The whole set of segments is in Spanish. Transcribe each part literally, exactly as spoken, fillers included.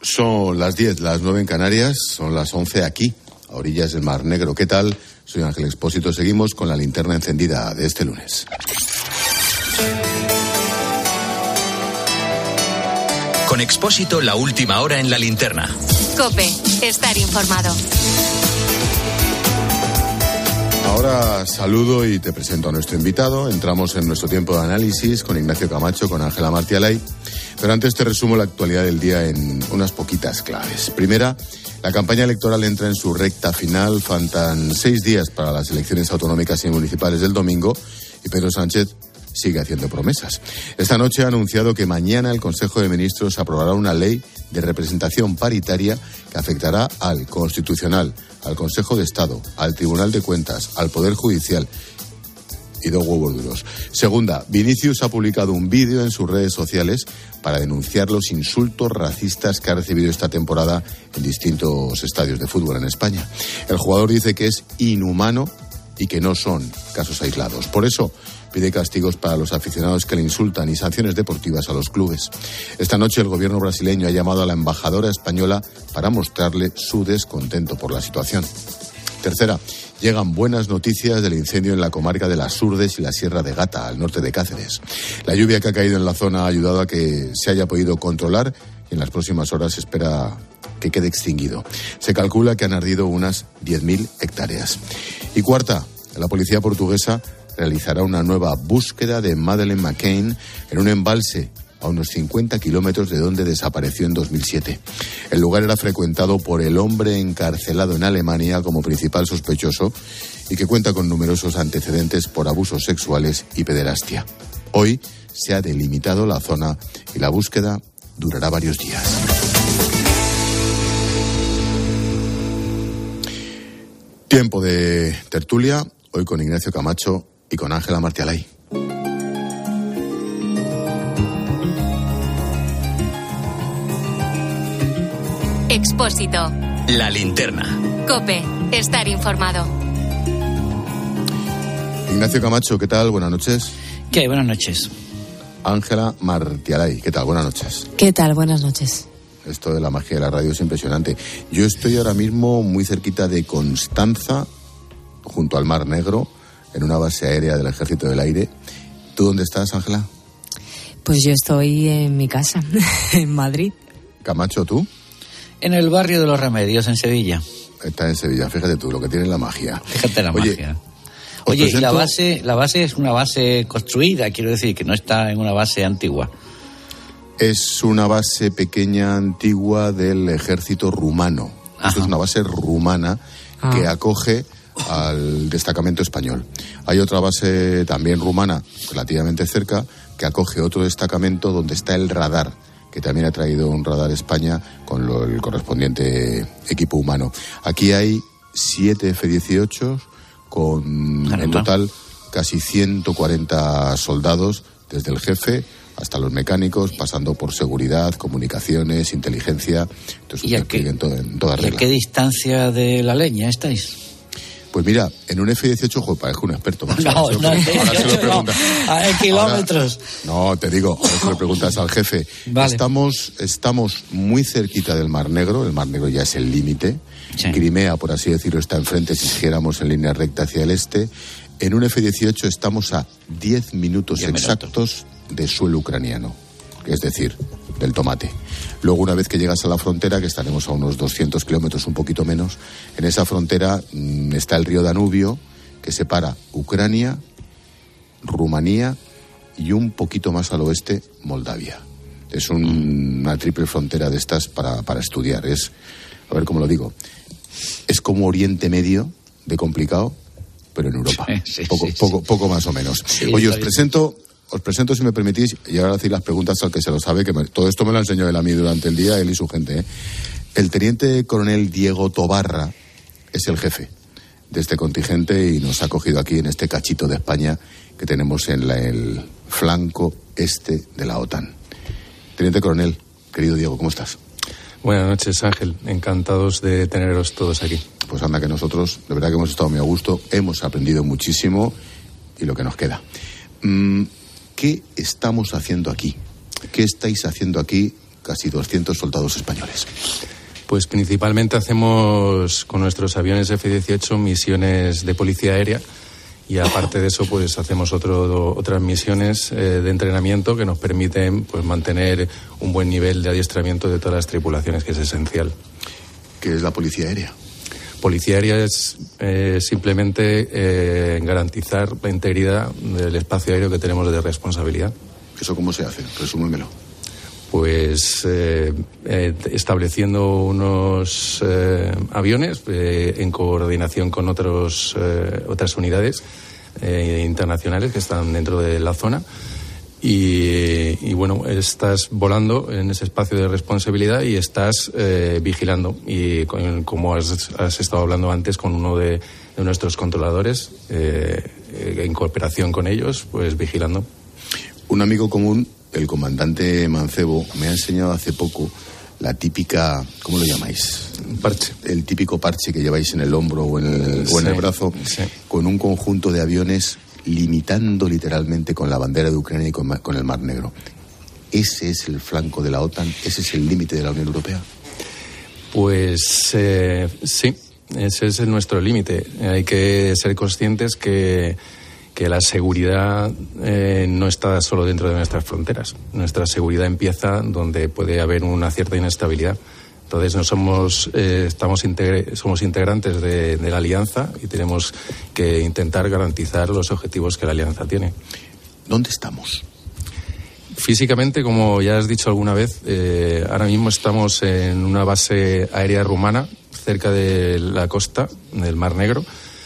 Son las diez, las nueve en Canarias, son las once aquí, a orillas del Mar Negro. ¿Qué tal? Soy Ángel Expósito. Seguimos con la linterna encendida de este lunes. Con Expósito, la última hora en la linterna. COPE, estar informado. Ahora saludo y te presento a nuestro invitado. Entramos en nuestro tiempo de análisis con Ignacio Camacho, con Ángela Martialay. Pero antes te resumo la actualidad del día en unas poquitas claves. Primera, la campaña electoral entra en su recta final. Faltan seis días para las elecciones autonómicas y municipales del domingo y Pedro Sánchez sigue haciendo promesas. Esta noche ha anunciado que mañana el Consejo de Ministros aprobará una ley de representación paritaria que afectará al Constitucional, al Consejo de Estado, al Tribunal de Cuentas, al Poder Judicial y dos huevos duros. Segunda, Vinicius ha publicado un vídeo en sus redes sociales para denunciar los insultos racistas que ha recibido esta temporada en distintos estadios de fútbol en España. El jugador dice que es inhumano y que no son casos aislados. Por eso pide castigos para los aficionados que le insultan y sanciones deportivas a los clubes. Esta noche el gobierno brasileño ha llamado a la embajadora española para mostrarle su descontento por la situación. Tercera, llegan buenas noticias del incendio en la comarca de las Urdes y la Sierra de Gata, al norte de Cáceres. La lluvia que ha caído en la zona ha ayudado a que se haya podido controlar y en las próximas horas se espera que quede extinguido. Se calcula que han ardido unas diez mil hectáreas. Y cuarta, la policía portuguesa realizará una nueva búsqueda de Madeleine McCann en un embalse a unos cincuenta kilómetros de donde desapareció en dos mil siete. El lugar era frecuentado por el hombre encarcelado en Alemania como principal sospechoso y que cuenta con numerosos antecedentes por abusos sexuales y pederastia. Hoy se ha delimitado la zona y la búsqueda durará varios días. Tiempo de tertulia, hoy con Ignacio Camacho y con Ángela Martialay. Expósito. La linterna. COPE, estar informado. Ignacio Camacho, ¿qué tal? Buenas noches. ¿Qué hay? Buenas noches. Ángela Martialay, ¿qué tal? Buenas noches. ¿Qué tal? Buenas noches. Esto de la magia de la radio es impresionante. Yo estoy ahora mismo muy cerquita de Constanza, junto al Mar Negro, en una base aérea del Ejército del Aire. ¿Tú dónde estás, Ángela? Pues yo estoy en mi casa, en Madrid. Camacho, ¿tú? En el barrio de los Remedios, en Sevilla. Está en Sevilla, fíjate tú, lo que tiene la magia. Fíjate la Oye, magia. Oye, presento... y la base, la base es una base construida, quiero decir, que no está en una base antigua. Es una base pequeña, antigua, del ejército rumano. Ajá. Esto es una base rumana ah. que acoge al destacamento español. Hay otra base también rumana, relativamente cerca, que acoge otro destacamento donde está el radar, que también ha traído un radar España con lo, el correspondiente equipo humano. Aquí hay siete efe dieciocho con, Caramba. en total, casi ciento cuarenta soldados, desde el jefe hasta los mecánicos, pasando por seguridad, comunicaciones, inteligencia. Entonces, ¿Y a qué, en, todo, en toda regla. ¿Y a qué distancia de la leña estáis? Pues mira, en un efe dieciocho, jo, parezco un experto. Más. No, ahora no, se lo, ahora se lo preguntas. No, a kilómetros. Ahora, no, te digo, ahora se lo preguntas al jefe. Vale. Estamos, estamos muy cerquita del Mar Negro, el Mar Negro ya es el límite. Sí. Crimea, por así decirlo, está enfrente si siguiéramos en línea recta hacia el este. En un efe dieciocho estamos a diez minutos exactos de suelo ucraniano, es decir, del tomate. Luego, una vez que llegas a la frontera, que estaremos a unos doscientos kilómetros, un poquito menos, en esa frontera mmm, está el río Danubio, que separa Ucrania, Rumanía y un poquito más al oeste, Moldavia. Es un, una triple frontera de estas para, para estudiar. Es, a ver cómo lo digo, es como Oriente Medio, de complicado, pero en Europa. Sí, sí, poco, sí, poco, sí. poco más o menos. Sí, Oye, os presento... Os presento, si me permitís, y ahora decir las preguntas al que se lo sabe, que me, todo esto me lo enseñó él a mí durante el día, él y su gente. ¿eh? El teniente coronel Diego Tobarra es el jefe de este contingente y nos ha acogido aquí en este cachito de España que tenemos en la, el flanco este de la OTAN. Teniente coronel, querido Diego, ¿cómo estás? Buenas noches, Ángel. Encantados de teneros todos aquí. Pues anda, que nosotros, de verdad que hemos estado muy a gusto, hemos aprendido muchísimo y lo que nos queda. Mm, ¿Qué estamos haciendo aquí? ¿Qué estáis haciendo aquí casi doscientos soldados españoles? Pues principalmente hacemos con nuestros aviones F dieciocho misiones de policía aérea y aparte de eso pues hacemos otro, otras misiones eh, de entrenamiento que nos permiten pues mantener un buen nivel de adiestramiento de todas las tripulaciones, que es esencial. ¿Qué es la policía aérea? Policía aérea es eh, simplemente eh, garantizar la integridad del espacio aéreo que tenemos de responsabilidad. ¿Eso cómo se hace? Resúmemelo. Pues eh, eh, estableciendo unos eh, aviones eh, en coordinación con otros, eh, otras unidades eh, internacionales que están dentro de la zona. Y, y bueno, estás volando en ese espacio de responsabilidad y estás eh, vigilando. Y con, como has, has estado hablando antes con uno de, de nuestros controladores, eh, en cooperación con ellos, pues vigilando. Un amigo común, el comandante Mancebo, me ha enseñado hace poco la típica, ¿cómo lo llamáis? Parche. El típico parche que lleváis en el hombro o en el, sí, o en el brazo, sí, con un conjunto de aviones limitando literalmente con la bandera de Ucrania y con, con el Mar Negro. ¿Ese es el flanco de la OTAN? ¿Ese es el límite de la Unión Europea? Pues eh, sí, ese es nuestro límite. Hay que ser conscientes que, que la seguridad eh, no está solo dentro de nuestras fronteras. Nuestra seguridad empieza donde puede haber una cierta inestabilidad. Entonces no somos eh, estamos integre, somos integrantes de, de la alianza y tenemos que intentar garantizar los objetivos que la alianza tiene. ¿Dónde estamos? Físicamente, como ya has dicho alguna vez, eh, ahora mismo estamos en una base aérea rumana cerca de la costa del Mar Negro.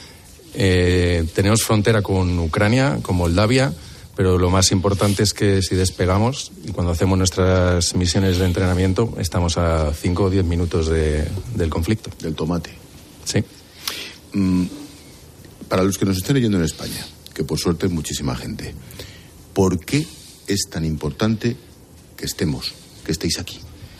Eh, tenemos frontera con Ucrania, con Moldavia, pero lo más importante es que si despegamos y cuando hacemos nuestras misiones de entrenamiento estamos a cinco o diez minutos de, del conflicto. Del tomate. Sí. Mm, para los que nos estén oyendo en España, que por suerte es muchísima gente, ¿por qué es tan importante que estemos, que estéis aquí?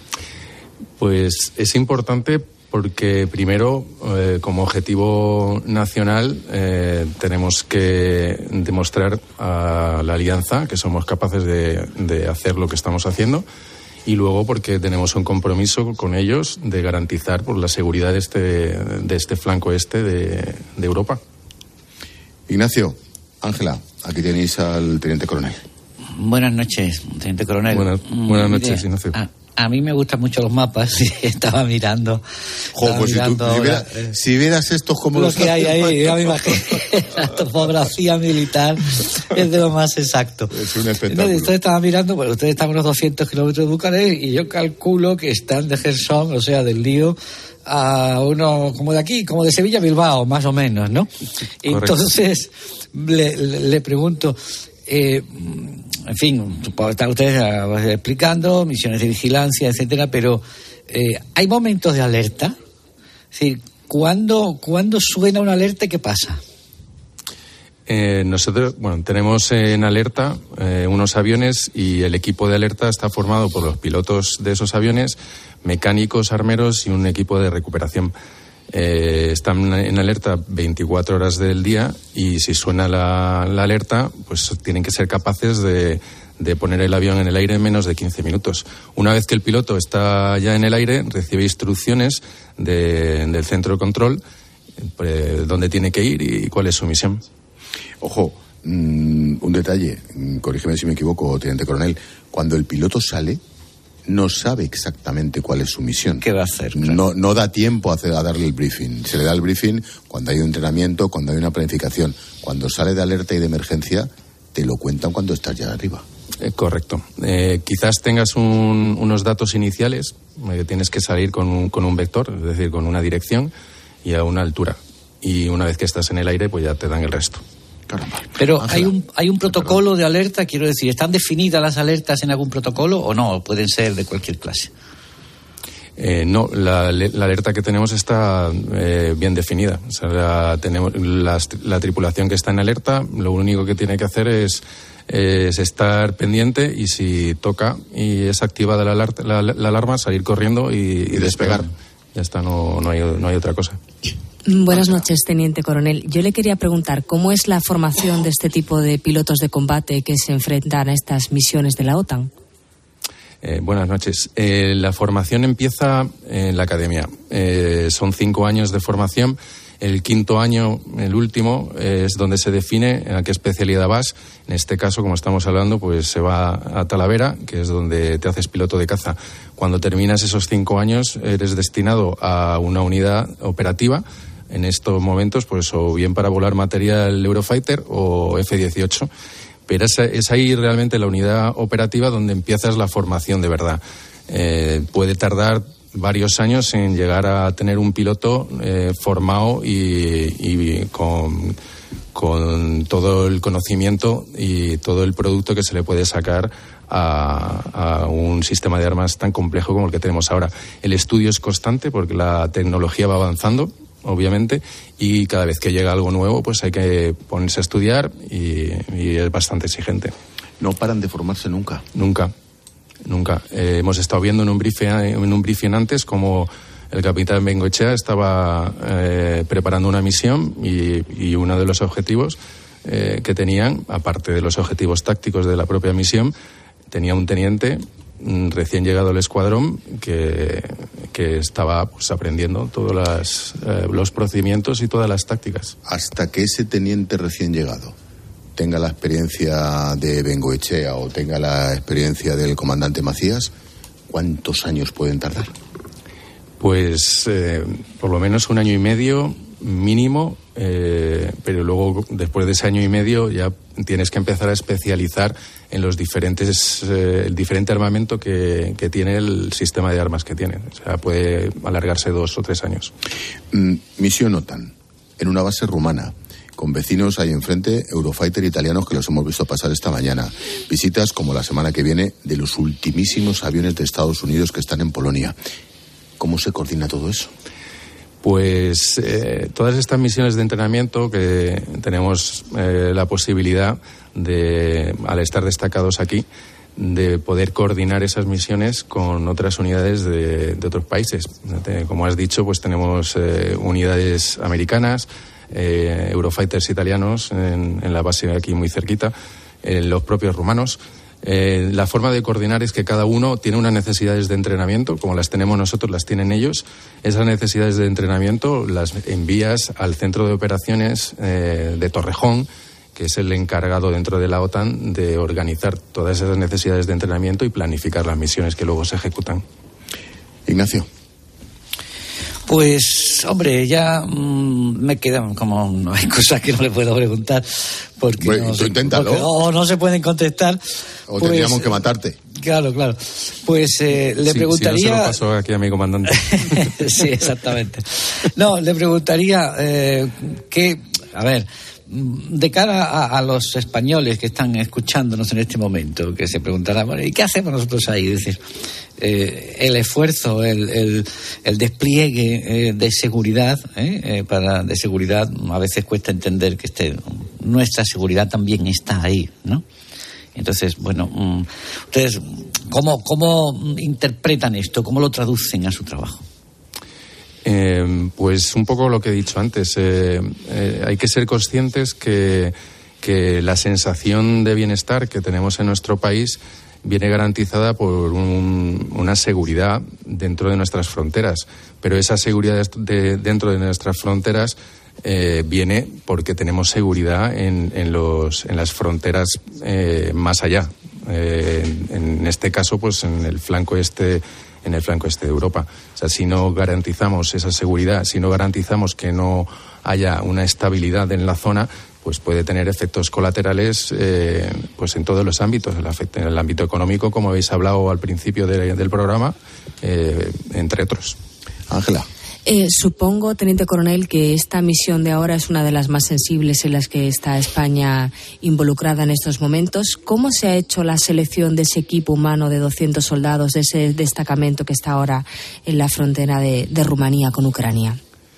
Pues es importante porque primero, eh, como objetivo nacional, eh, tenemos que demostrar a la alianza que somos capaces de, de hacer lo que estamos haciendo, y luego porque tenemos un compromiso con ellos de garantizar por la seguridad de este, de este flanco este de, de Europa. Ignacio, Ángela, aquí tenéis al teniente coronel. Buenas noches, teniente coronel. Buenas, buenas noches, Mire, Ignacio. A, a mí me gustan mucho los mapas y estaba mirando. Jo, estaba pues mirando si, tú, si, ahora, viera, eh, si vieras estos como lo los que hay hacen, ahí, ya me imagino. La topografía militar es de lo más exacto. Es un espectáculo. Entonces, ustedes estaban mirando, pues ustedes están a unos doscientos kilómetros de Bucarest y yo calculo que están de Gerson, o sea, del Lío, a uno como de aquí, como de Sevilla a Bilbao, más o menos, ¿no? Entonces, le, le, le pregunto, eh, en fin, están ustedes explicando misiones de vigilancia, etcétera, pero eh, ¿hay momentos de alerta? Es decir, ¿cuándo, ¿cuándo suena una alerta y qué pasa? Eh, nosotros, bueno, tenemos en alerta eh, unos aviones y el equipo de alerta está formado por los pilotos de esos aviones, mecánicos, armeros y un equipo de recuperación. Eh, están en alerta veinticuatro horas del día y si suena la, la alerta, pues tienen que ser capaces de, de poner el avión en el aire en menos de quince minutos. Una vez que el piloto está ya en el aire, recibe instrucciones de, del centro de control, eh, dónde tiene que ir y cuál es su misión. Ojo, mmm, un detalle, corrígeme si me equivoco, teniente coronel, cuando el piloto sale, no sabe exactamente cuál es su misión. ¿Qué va a hacer? Claro. No, no da tiempo a, hacer, a darle el briefing. Se le da el briefing cuando hay un entrenamiento, cuando hay una planificación. Cuando sale de alerta y de emergencia, te lo cuentan cuando estás ya arriba. Eh, correcto. Eh, quizás tengas un, unos datos iniciales, eh, tienes que salir con un, con un vector, es decir, con una dirección y a una altura. Y una vez que estás en el aire, pues ya te dan el resto. Caramba. Pero Ángela, hay un hay un protocolo perdón. de alerta, quiero decir, ¿están definidas las alertas en algún protocolo o no? Pueden ser de cualquier clase. Eh, no, la, la alerta que tenemos está eh, bien definida. O sea, la, tenemos la, la tripulación que está en alerta, lo único que tiene que hacer es, es estar pendiente y si toca y es activada la, la, la alarma, salir corriendo y, y despegar. despegar. Ya está, no, no, hay, no hay otra cosa. Buenas noches, teniente coronel. Yo le quería preguntar, ¿cómo es la formación de este tipo de pilotos de combate que se enfrentan a estas misiones de la OTAN? Eh, buenas noches. Eh, la formación empieza en la academia. Eh, son cinco años de formación. El quinto año, el último, eh, es donde se define a qué especialidad vas. En este caso, como estamos hablando, pues se va a Talavera, que es donde te haces piloto de caza. Cuando terminas esos cinco años, eres destinado a una unidad operativa. En estos momentos, pues o bien para volar material Eurofighter o F dieciocho. Pero es, es ahí realmente la unidad operativa donde empiezas la formación de verdad. Eh, puede tardar varios años en llegar a tener un piloto eh, formado y, y con, con todo el conocimiento y todo el producto que se le puede sacar a, a un sistema de armas tan complejo como el que tenemos ahora. El estudio es constante porque la tecnología va avanzando, obviamente, y cada vez que llega algo nuevo pues hay que ponerse a estudiar y, y es bastante exigente. No paran de formarse nunca. Nunca. Nunca. Eh, hemos estado viendo en un briefing, en un briefing antes como el capitán Bengoechea estaba eh, preparando una misión y, y uno de los objetivos eh, que tenían, aparte de los objetivos tácticos de la propia misión, tenía un teniente mm, recién llegado al escuadrón que, que estaba pues, aprendiendo todos las, eh, los procedimientos y todas las tácticas. Hasta que ese teniente recién llegado tenga la experiencia de Bengoechea o tenga la experiencia del comandante Macías, ¿cuántos años pueden tardar? Pues eh, por lo menos un año y medio mínimo, eh, pero luego después de ese año y medio ya tienes que empezar a especializar en los diferentes eh, el diferente armamento que, que tiene el sistema de armas que tiene. O sea, puede alargarse dos o tres años. Mm, misión OTAN, en una base rumana, con vecinos ahí enfrente, Eurofighter italianos que los hemos visto pasar esta mañana. Visitas, como la semana que viene, de los ultimísimos aviones de Estados Unidos que están en Polonia. ¿Cómo se coordina todo eso? Pues eh, todas estas misiones de entrenamiento que tenemos eh, la posibilidad de, al estar destacados aquí, de poder coordinar esas misiones con otras unidades de, de otros países. Como has dicho, pues tenemos eh, unidades americanas, Eh, Eurofighters italianos en, en la base aquí muy cerquita, eh, los propios rumanos. Eh, la forma de coordinar es que cada uno tiene unas necesidades de entrenamiento, como las tenemos nosotros, las tienen ellos. Esas necesidades de entrenamiento las envías al centro de operaciones eh, de Torrejón, que es el encargado dentro de la OTAN de organizar todas esas necesidades de entrenamiento y planificar las misiones que luego se ejecutan. Ignacio. Pues, hombre, ya mmm, me quedan como no hay cosas que no le puedo preguntar porque, bueno, no, se, inténtalo. porque o no se pueden contestar. O pues, tendríamos que matarte. Claro, claro. Pues eh, le sí, preguntaría... Si no se lo paso aquí a mi comandante. Sí, exactamente. No, le preguntaría eh, que, a ver, de cara a, a los españoles que están escuchándonos en este momento, que se preguntarán, bueno, ¿y qué hacemos nosotros ahí? Es decir, eh, el esfuerzo, el, el, el despliegue eh, de seguridad, eh, eh, para de seguridad, a veces cuesta entender que este, nuestra seguridad también está ahí, ¿no? Entonces, bueno, um, ustedes, ¿cómo, cómo interpretan esto? ¿Cómo lo traducen a su trabajo? Eh, pues un poco lo que he dicho antes. Eh, eh, hay que ser conscientes que, que la sensación de bienestar que tenemos en nuestro país viene garantizada por un, una seguridad dentro de nuestras fronteras. Pero esa seguridad de, dentro de nuestras fronteras eh, viene porque tenemos seguridad en, en, los, en las fronteras eh, más allá. Eh, en, en este caso, pues en el flanco este en el flanco este de Europa. O sea, si no garantizamos esa seguridad, si no garantizamos que no haya una estabilidad en la zona, pues puede tener efectos colaterales eh, pues en todos los ámbitos, en el ámbito económico, como habéis hablado al principio de, del programa, eh, entre otros. Ángela. Eh, supongo, teniente coronel, que esta misión de ahora es una de las más sensibles en las que está España involucrada en estos momentos. ¿Cómo se ha hecho la selección de ese equipo humano de doscientos soldados, de ese destacamento que está ahora en la frontera de, de Rumanía con Ucrania?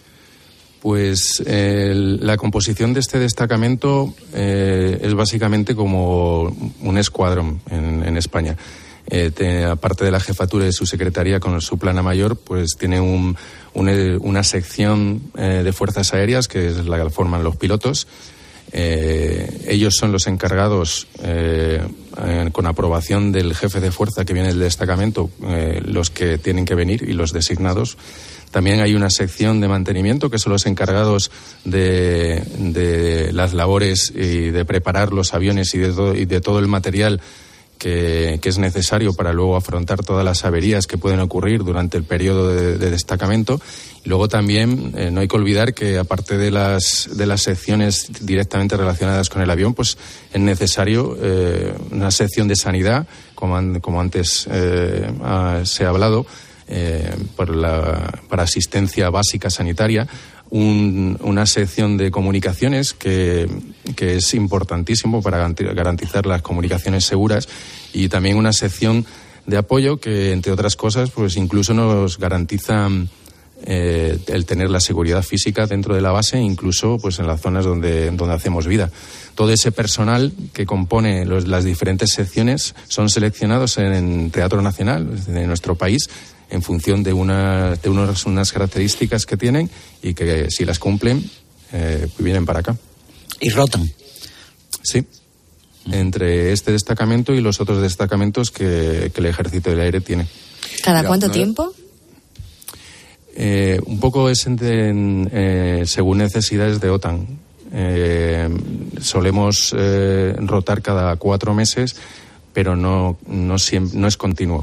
Pues eh, la composición de este destacamento eh, es básicamente como un escuadrón en, en España. Eh, te, aparte de la jefatura de su secretaría con su plana mayor, pues tiene un, un, una sección eh, de fuerzas aéreas, que es la que forman los pilotos, Eh, ellos son los encargados, eh, eh, con aprobación del jefe de fuerza que viene del destacamento, eh, los que tienen que venir y los designados. También hay una sección de mantenimiento que son los encargados de, de las labores y de preparar los aviones y de todo, y de todo el material que, que es necesario para luego afrontar todas las averías que pueden ocurrir durante el periodo de, de destacamento. Y luego también eh, no hay que olvidar que aparte de las, de las secciones directamente relacionadas con el avión, pues es necesario eh, una sección de sanidad, como, an, como antes eh, ha, se ha hablado, Eh, por la, para asistencia básica sanitaria, un, una sección de comunicaciones que, que es importantísimo para garantizar las comunicaciones seguras, y también una sección de apoyo que, entre otras cosas, pues incluso nos garantiza eh, el tener la seguridad física dentro de la base, incluso pues en las zonas donde, donde hacemos vida. Todo ese personal que compone los, las diferentes secciones son seleccionados en, en Teatro Nacional de nuestro país, en función de, una, de unos, unas características que tienen, y que si las cumplen, eh, vienen para acá. ¿Y rotan? Sí, entre este destacamento y los otros destacamentos que, que el Ejército del Aire tiene. ¿Cada Mira, cuánto no, tiempo? Eh, un poco es en, en, eh, según necesidades de OTAN. Eh, solemos eh, rotar cada cuatro meses, pero no, no, siempre, no es continuo.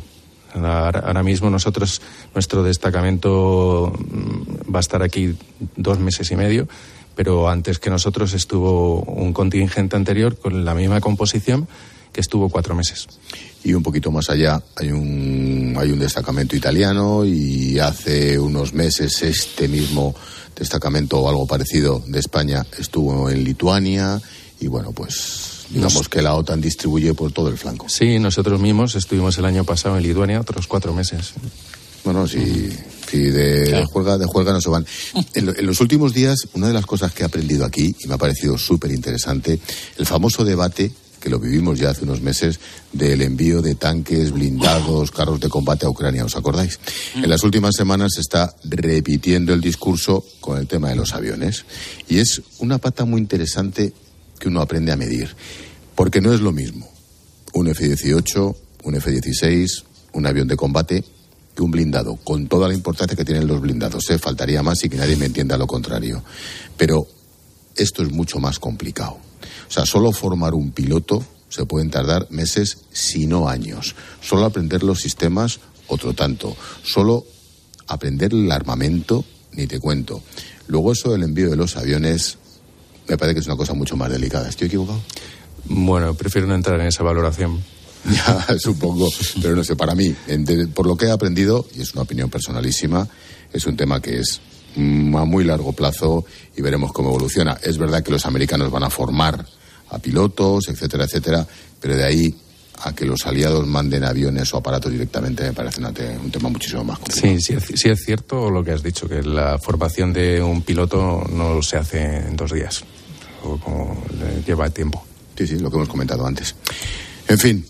Ahora mismo nosotros, nuestro destacamento va a estar aquí dos meses y medio, pero antes que nosotros estuvo un contingente anterior con la misma composición que estuvo cuatro meses. Y un poquito más allá hay un, hay un destacamento italiano, y hace unos meses este mismo destacamento o algo parecido de España estuvo en Lituania, y bueno, pues digamos que la OTAN distribuye por todo el flanco. Sí, nosotros mismos estuvimos el año pasado en Lituania otros cuatro meses. Bueno, si, si de, de, juerga, de juerga no se van. En, lo, en los últimos días, una de las cosas que he aprendido aquí, y me ha parecido súper interesante, el famoso debate, que lo vivimos ya hace unos meses, del envío de tanques, blindados, carros de combate a Ucrania, ¿os acordáis? En las últimas semanas se está repitiendo el discurso con el tema de los aviones, y es una pata muy interesante que uno aprende a medir, porque no es lo mismo un F dieciocho, un F dieciséis, un avión de combate, que un blindado, con toda la importancia que tienen los blindados, ¿eh? Faltaría más y que nadie me entienda lo contrario. Pero esto es mucho más complicado. O sea, solo formar un piloto se pueden tardar meses, si no años. Solo aprender los sistemas, otro tanto. Solo aprender el armamento, ni te cuento. Luego eso del envío de los aviones me parece que es una cosa mucho más delicada. ¿Estoy equivocado? Bueno, prefiero no entrar en esa valoración. Ya, supongo, pero no sé, para mí, por lo que he aprendido, y es una opinión personalísima, es un tema que es a muy largo plazo y veremos cómo evoluciona. Es verdad que los americanos van a formar a pilotos, etcétera, etcétera, pero de ahí a que los aliados manden aviones o aparatos directamente me parece una te, un tema muchísimo más complicado. Sí, sí, sí es cierto lo que has dicho, que la formación de un piloto no se hace en dos días, o como lleva tiempo. Sí, sí, lo que hemos comentado antes. En fin,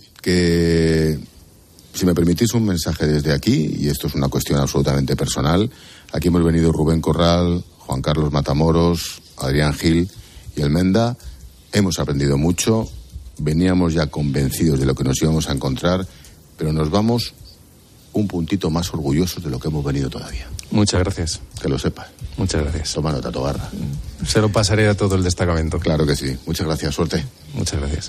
que si me permitís un mensaje desde aquí, y esto es una cuestión absolutamente personal, aquí hemos venido Rubén Corral, Juan Carlos Matamoros, Adrián Gil y Elmenda. Hemos aprendido mucho, veníamos ya convencidos de lo que nos íbamos a encontrar, pero nos vamos un puntito más orgullosos de lo que hemos venido todavía. Muchas gracias. Que lo sepas. Muchas gracias. Toma nota, Tobarra. Se lo pasaré a todo el destacamento. Claro que sí. Muchas gracias. Suerte. Muchas gracias.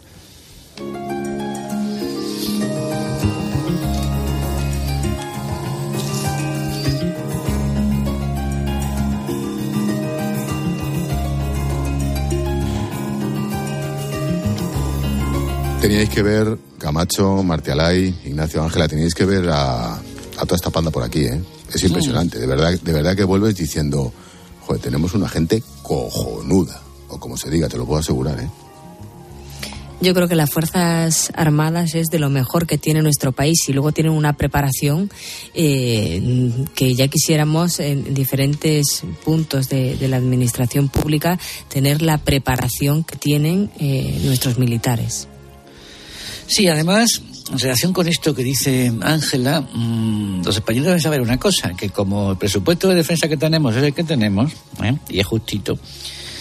Teníais que ver, Camacho, Martialay, Ignacio, Ángela, teníais que ver a, a toda esta panda por aquí, ¿eh? Es impresionante, de verdad, de verdad que vuelves diciendo, joder, tenemos una gente cojonuda, o como se diga, te lo puedo asegurar, ¿eh? Yo creo que las Fuerzas Armadas es de lo mejor que tiene nuestro país, y luego tienen una preparación eh, que ya quisiéramos en diferentes puntos de, de la administración pública tener la preparación que tienen eh, nuestros militares. Sí, además, en relación con esto que dice Ángela, mmm, los españoles deben saber una cosa, que como el presupuesto de defensa que tenemos es el que tenemos, ¿eh? y es justito,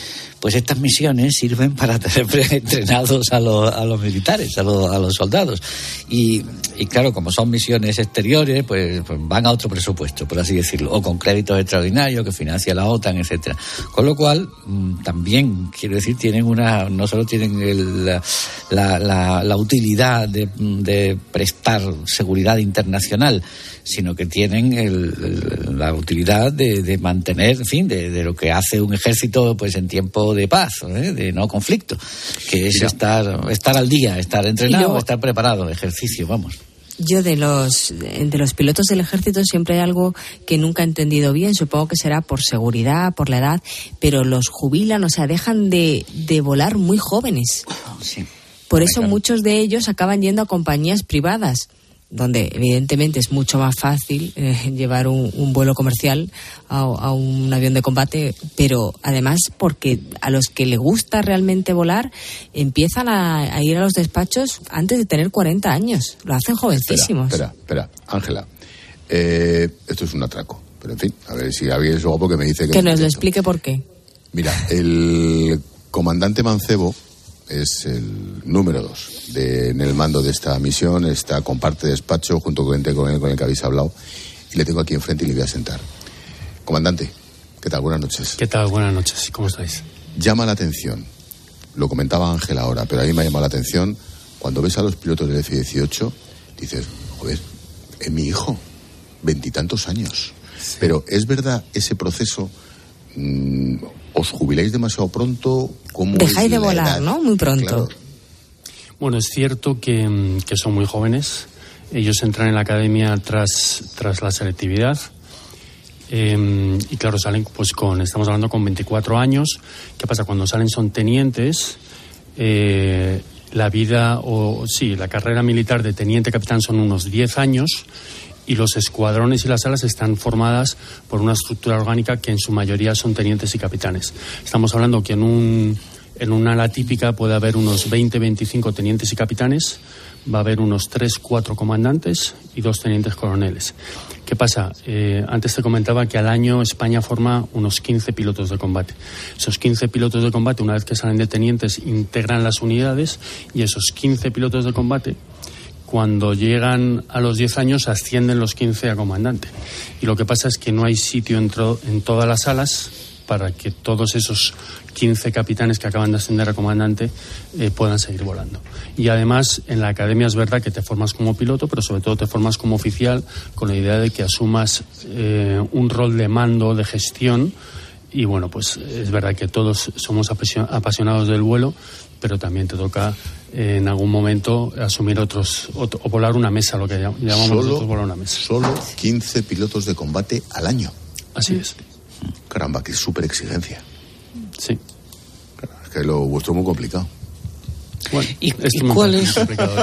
pues estas misiones sirven para tener entrenados a los, a los militares, a los, a los soldados. Y, y claro, como son misiones exteriores, pues, pues van a otro presupuesto, por así decirlo, o con créditos extraordinarios que financia la OTAN, etcétera. Con lo cual, también, quiero decir, tienen una, no solo tienen el, la, la, la utilidad de, de prestar seguridad internacional, sino que tienen el, el, la utilidad de, de mantener, en fin, de, de lo que hace un ejército pues en tiempo de paz, ¿eh? De no conflicto, que es estar, estar al día, estar entrenado, luego, estar preparado, ejercicio, vamos. Yo de los de los pilotos del ejército siempre hay algo que nunca he entendido bien, supongo que será por seguridad, por la edad, pero los jubilan, o sea, dejan de, de volar muy jóvenes. Sí. Por eso claro, muchos de ellos acaban yendo a compañías privadas, donde evidentemente es mucho más fácil eh, llevar un, un vuelo comercial a, a un avión de combate, pero además porque a los que les gusta realmente volar empiezan a, a ir a los despachos antes de tener cuarenta años, lo hacen jovencísimos. Espera, espera, Ángela, eh, esto es un atraco, pero en fin, a ver si alguien es guapo que me dice que... Que nos lo explique por qué. Mira, el comandante Mancebo es el número dos de, en el mando de esta misión, está comparte despacho junto con el, con el con el que habéis hablado, y le tengo aquí enfrente y le voy a sentar. Comandante, ¿qué tal? Buenas noches. ¿Qué tal? Buenas noches. ¿Cómo estáis? Llama la atención, lo comentaba Ángel ahora, pero a mí me ha llamado la atención, cuando ves a los pilotos del F dieciocho, dices, joder, es mi hijo, veintitantos años. Sí. Pero ¿es verdad ese proceso? Mmm, ¿Os jubiláis demasiado pronto? ¿Cómo dejáis de la volar, edad? ¿no? Muy pronto. Claro. Bueno, es cierto que, que son muy jóvenes. Ellos entran en la academia tras, tras la selectividad. Eh, y claro, salen pues con, estamos hablando con veinticuatro años. ¿Qué pasa? Cuando salen son tenientes. Eh, la vida, o sí, la carrera militar de teniente capitán son unos diez años. Y los escuadrones y las alas están formadas por una estructura orgánica que en su mayoría son tenientes y capitanes. Estamos hablando que en un en una ala típica puede haber unos veinte, veinticinco tenientes y capitanes, va a haber unos tres, cuatro comandantes y dos tenientes coroneles. ¿Qué pasa? Eh, antes te comentaba que al año España forma unos quince pilotos de combate. Esos quince pilotos de combate, una vez que salen de tenientes, integran las unidades, y esos quince pilotos de combate, cuando llegan a los diez años, ascienden los quince a comandante. Y lo que pasa es que no hay sitio en, tro- en todas las salas para que todos esos quince capitanes que acaban de ascender a comandante eh, puedan seguir volando. Y además, en la academia es verdad que te formas como piloto, pero sobre todo te formas como oficial, con la idea de que asumas eh, un rol de mando, de gestión. Y bueno, pues es verdad que todos somos apasionados del vuelo, pero también te toca eh, en algún momento asumir otros, otro, o volar una mesa, lo que llamamos solo, nosotros volar una mesa. Solo quince pilotos de combate al año. Así es. Caramba, qué súper exigencia. Sí. Es que lo vuestro es muy complicado. Bueno, ¿Y, ¿y cuál es?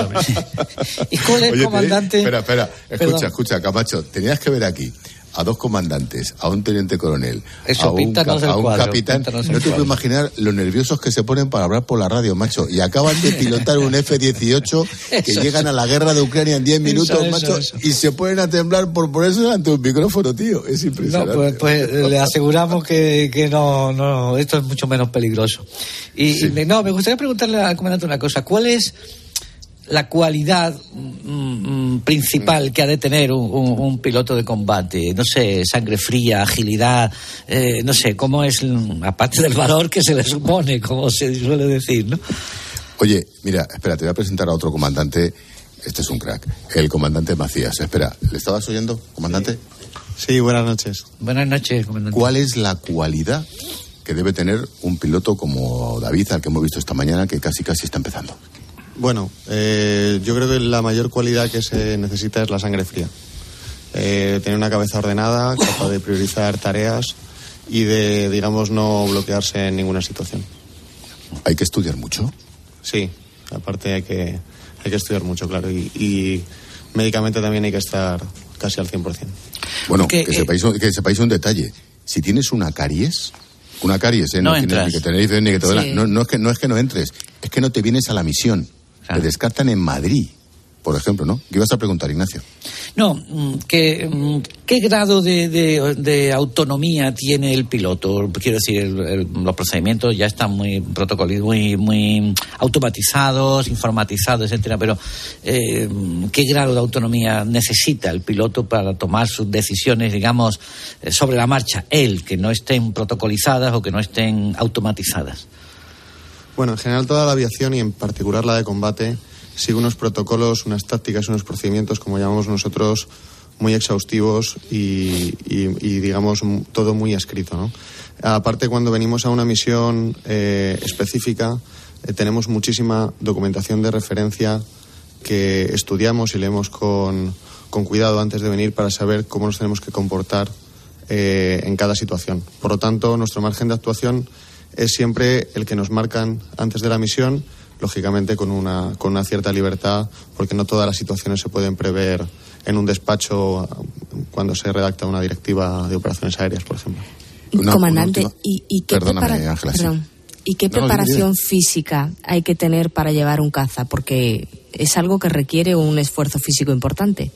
¿Y cuál es, Oye, comandante? Espera, espera, escucha, Perdón. escucha, Camacho, tenías que ver aquí a dos comandantes, a un teniente coronel, Eso, a un, cap- a un cuadro, capitán. píntanos No el te puedo cuadro. imaginar los nerviosos que se ponen para hablar por la radio, macho. Y acaban de pilotar un F dieciocho que Eso, llegan a la guerra de Ucrania en diez minutos, eso, macho, eso. y se ponen a temblar por ponerse delante de un micrófono, tío. Es No, impresionante. pues, pues le aseguramos que, que no, no, esto es mucho menos peligroso. Y, Sí. y no, me gustaría preguntarle al comandante una cosa. ¿Cuál es la cualidad mm, mm, principal que ha de tener un, un, un piloto de combate? No sé, sangre fría, agilidad, eh, no sé, ¿cómo es, mm, aparte del valor que se le supone, como se suele decir, ¿no? Oye, mira, espera, te voy a presentar a otro comandante. Este es un crack, el comandante Macías. Espera, ¿le estabas oyendo, comandante? Sí, buenas noches. Buenas noches, comandante. ¿Cuál es la cualidad que debe tener un piloto como David, al que hemos visto esta mañana, que casi casi está empezando? Bueno, eh, yo creo que la mayor cualidad que se necesita es la sangre fría. Eh, tener una cabeza ordenada, capaz de priorizar tareas y de, digamos, no bloquearse en ninguna situación. ¿Hay que estudiar mucho? Sí, aparte hay que, hay que estudiar mucho, claro, y, y médicamente también hay que estar casi al cien por ciento. Bueno, Porque, que, eh, sepáis, que sepáis un detalle. Si tienes una caries, una caries, ¿eh? No no tienes entras. ni que tener ni que te duela. Sí. No, no, es que, no es que no entres, es que no te vienes a la misión. Claro. Te descartan en Madrid. por ejemplo, ¿no? ¿Qué ibas a preguntar, Ignacio? No, ¿qué, qué grado de, de, de autonomía tiene el piloto? Quiero decir, el, el, los procedimientos ya están muy protocolizados, muy, muy automatizados, informatizados, etcétera, pero eh, ¿qué grado de autonomía necesita el piloto para tomar sus decisiones, digamos, sobre la marcha, él, que no estén protocolizadas o que no estén automatizadas? Bueno, en general toda la aviación y en particular la de combate sigue unos protocolos, unas tácticas, unos procedimientos, como llamamos nosotros, muy exhaustivos y, y, y digamos, todo muy escrito, ¿no? Aparte, cuando venimos a una misión eh, específica, eh, tenemos muchísima documentación de referencia que estudiamos y leemos con, con cuidado antes de venir para saber cómo nos tenemos que comportar eh, en cada situación. Por lo tanto, nuestro margen de actuación es siempre el que nos marcan antes de la misión, lógicamente con una, con una cierta libertad, porque no todas las situaciones se pueden prever en un despacho cuando se redacta una directiva de operaciones aéreas, por ejemplo. Una, Comandante, una ¿y, y qué, Perdóname, prepara... Ángela, Perdón. ¿Y qué no, preparación no, física hay que tener para llevar un caza? Porque es algo que requiere un esfuerzo físico importante.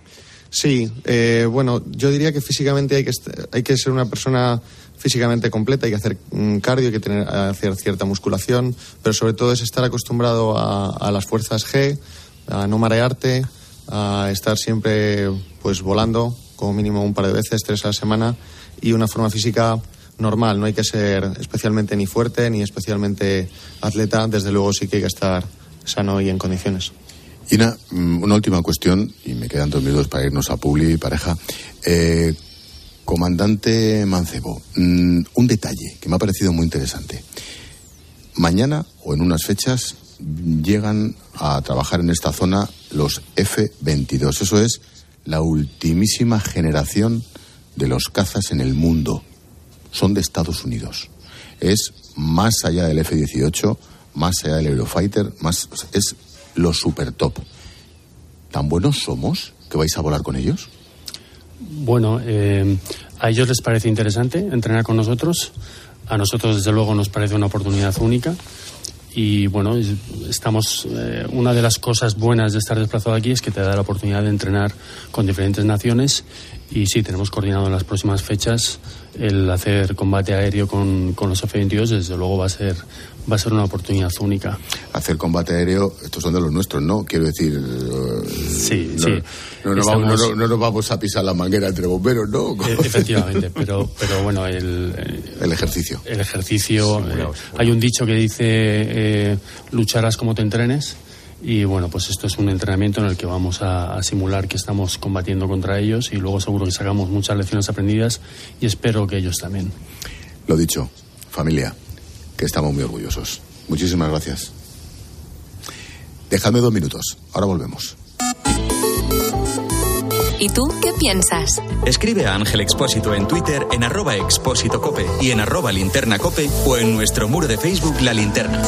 Sí, eh, bueno, yo diría que físicamente hay que, hay que ser una persona físicamente completa, hay que hacer un cardio, hay que tener, hacer cierta musculación, pero sobre todo es estar acostumbrado a, a las fuerzas G, a no marearte, a estar siempre pues volando, como mínimo un par de veces, tres a la semana, y una forma física normal. No hay que ser especialmente ni fuerte ni especialmente atleta, desde luego sí que hay que estar sano y en condiciones. Y una, una última cuestión, y me quedan dos minutos para irnos a Publi, pareja. Eh, Comandante Mancebo, mmm, un detalle que me ha parecido muy interesante. Mañana o en unas fechas llegan a trabajar en esta zona los F veintidós. Eso es la ultimísima generación de los cazas en el mundo. Son de Estados Unidos. Es más allá del F dieciocho, más allá del Eurofighter, más, es lo super top. ¿Tan buenos somos que vais a volar con ellos? Bueno, eh, a ellos les parece interesante entrenar con nosotros. A nosotros, desde luego, nos parece una oportunidad única. Y bueno, estamos eh, una de las cosas buenas de estar desplazado aquí es que te da la oportunidad de entrenar con diferentes naciones. Y sí, tenemos coordinado en las próximas fechas el hacer combate aéreo con, con los F veintidós. Desde luego va a ser va a ser una oportunidad única. Hacer combate aéreo, estos son de los nuestros, ¿no? Quiero decir... Uh, sí, no, sí. No, no, Estamos... vamos, no, no nos vamos a pisar la manguera entre bomberos, ¿no? E- efectivamente, pero, pero bueno, el... El ejercicio. El ejercicio... Simulado, eh, simulado. Hay un dicho que dice, eh, lucharás como te entrenes. Y bueno, pues esto es un entrenamiento en el que vamos a, a simular que estamos combatiendo contra ellos y luego seguro que sacamos muchas lecciones aprendidas y espero que ellos también. Lo dicho, familia, que estamos muy orgullosos. Muchísimas gracias. Dejadme dos minutos, ahora volvemos. ¿Y tú qué piensas? Escribe a Ángel Expósito en Twitter en arroba expósito cope y en arroba linterna cope o en nuestro muro de Facebook La Linterna.